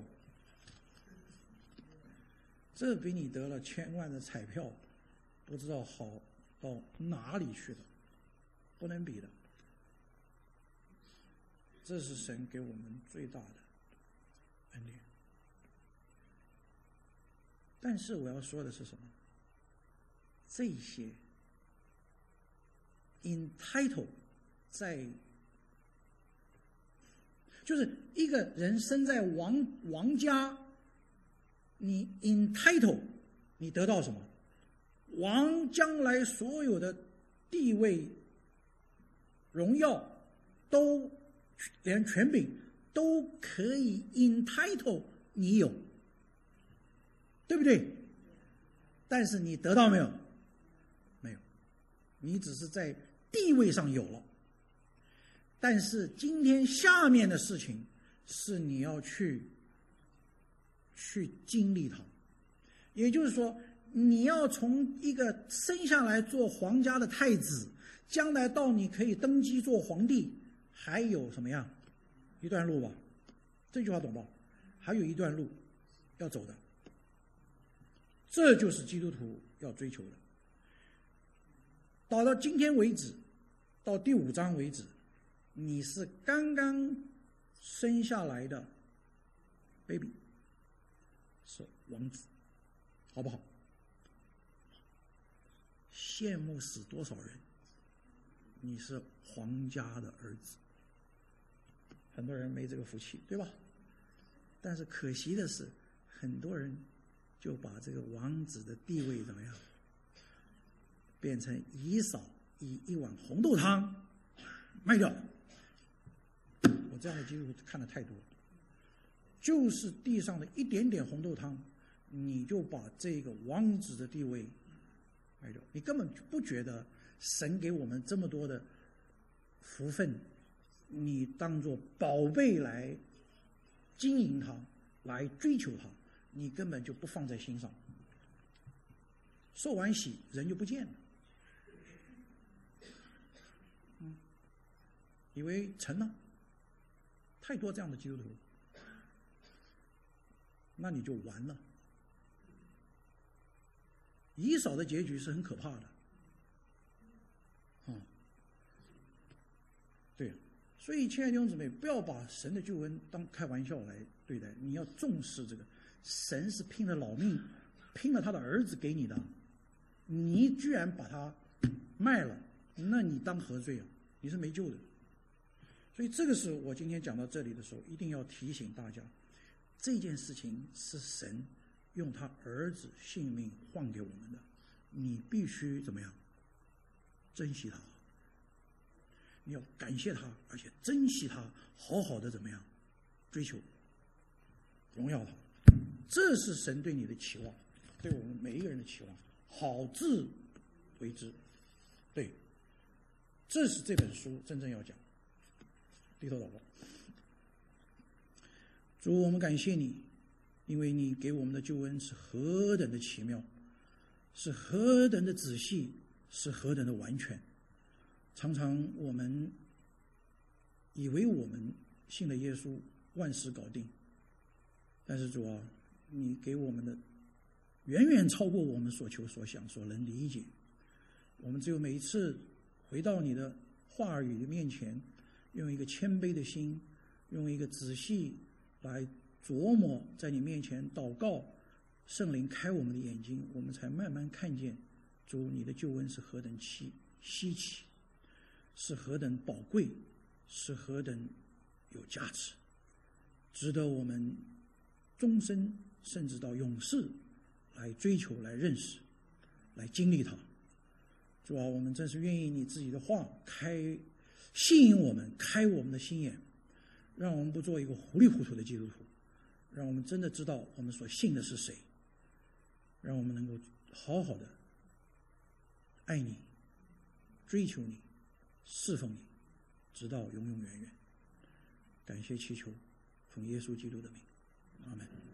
这比你得了1000万的彩票不知道好到哪里去的，不能比的。这是神给我们最大的恩典。但是我要说的是什么？这些 entitle 就是一个人生在王家，你 entitle 你得到什么？王将来所有的地位、 荣耀都连权柄都可以 entitle 你有，对不对？但是你得到没有？没有，你只是在地位上有了。但是今天下面的事情是你要去经历它，也就是说，你要从一个生下来做皇家的太子，将来到你可以登基做皇帝，还有什么样一段路吧？这句话懂吧？还有一段路要走的，这就是基督徒要追求的。到今天为止，到第5章为止，你是刚刚生下来的 baby， 是王子，好不好？羡慕死多少人？你是皇家的儿子，很多人没这个福气，对吧？但是可惜的是，很多人就把这个王子的地位怎么样，变成以扫以一碗红豆汤卖掉了。我这样的基督徒看得太多了，就是地上的一点点红豆汤，你就把这个王子的地位卖掉，你根本不觉得神给我们这么多的福分，你当作宝贝来经营它，来追求它，你根本就不放在心上。受完洗人就不见了，以为成了。太多这样的基督徒，那你就完了。以扫的结局是很可怕的，对，所以亲爱的弟兄姊妹，不要把神的救恩当开玩笑来对待，你要重视这个。神是拼了老命，拼了他的儿子给你的，你居然把他卖了，那你当何罪啊？你是没救的。所以这个是我今天讲到这里的时候，一定要提醒大家，这件事情是神用他儿子性命换给我们的，你必须怎么样？珍惜他，你要感谢他，而且珍惜他，好好的怎么样？追求荣耀他，这是神对你的期望，对我们每一个人的期望，好自为之。对，这是这本书真正要讲。低头祷告，主，我们感谢你，因为你给我们的救恩是何等的奇妙，是何等的仔细，是何等的完全。常常我们以为我们信了耶稣，万事搞定，但是主啊，你给我们的远远超过我们所求所想所能理解。我们只有每一次回到你的话语的面前，用一个谦卑的心，用一个仔细来琢磨，在你面前祷告，圣灵开我们的眼睛，我们才慢慢看见主你的救恩是何等稀奇，是何等宝贵，是何等有价值，值得我们终身甚至到永世来追求、来认识、来经历它。主啊，我们真是愿意你自己的话吸引我们，开我们的心眼，让我们不做一个糊里糊涂的基督徒，让我们真的知道我们所信的是谁，让我们能够好好的爱你、追求你、侍奉你，直到永永远远。感谢祈求，奉耶稣基督的名，阿们。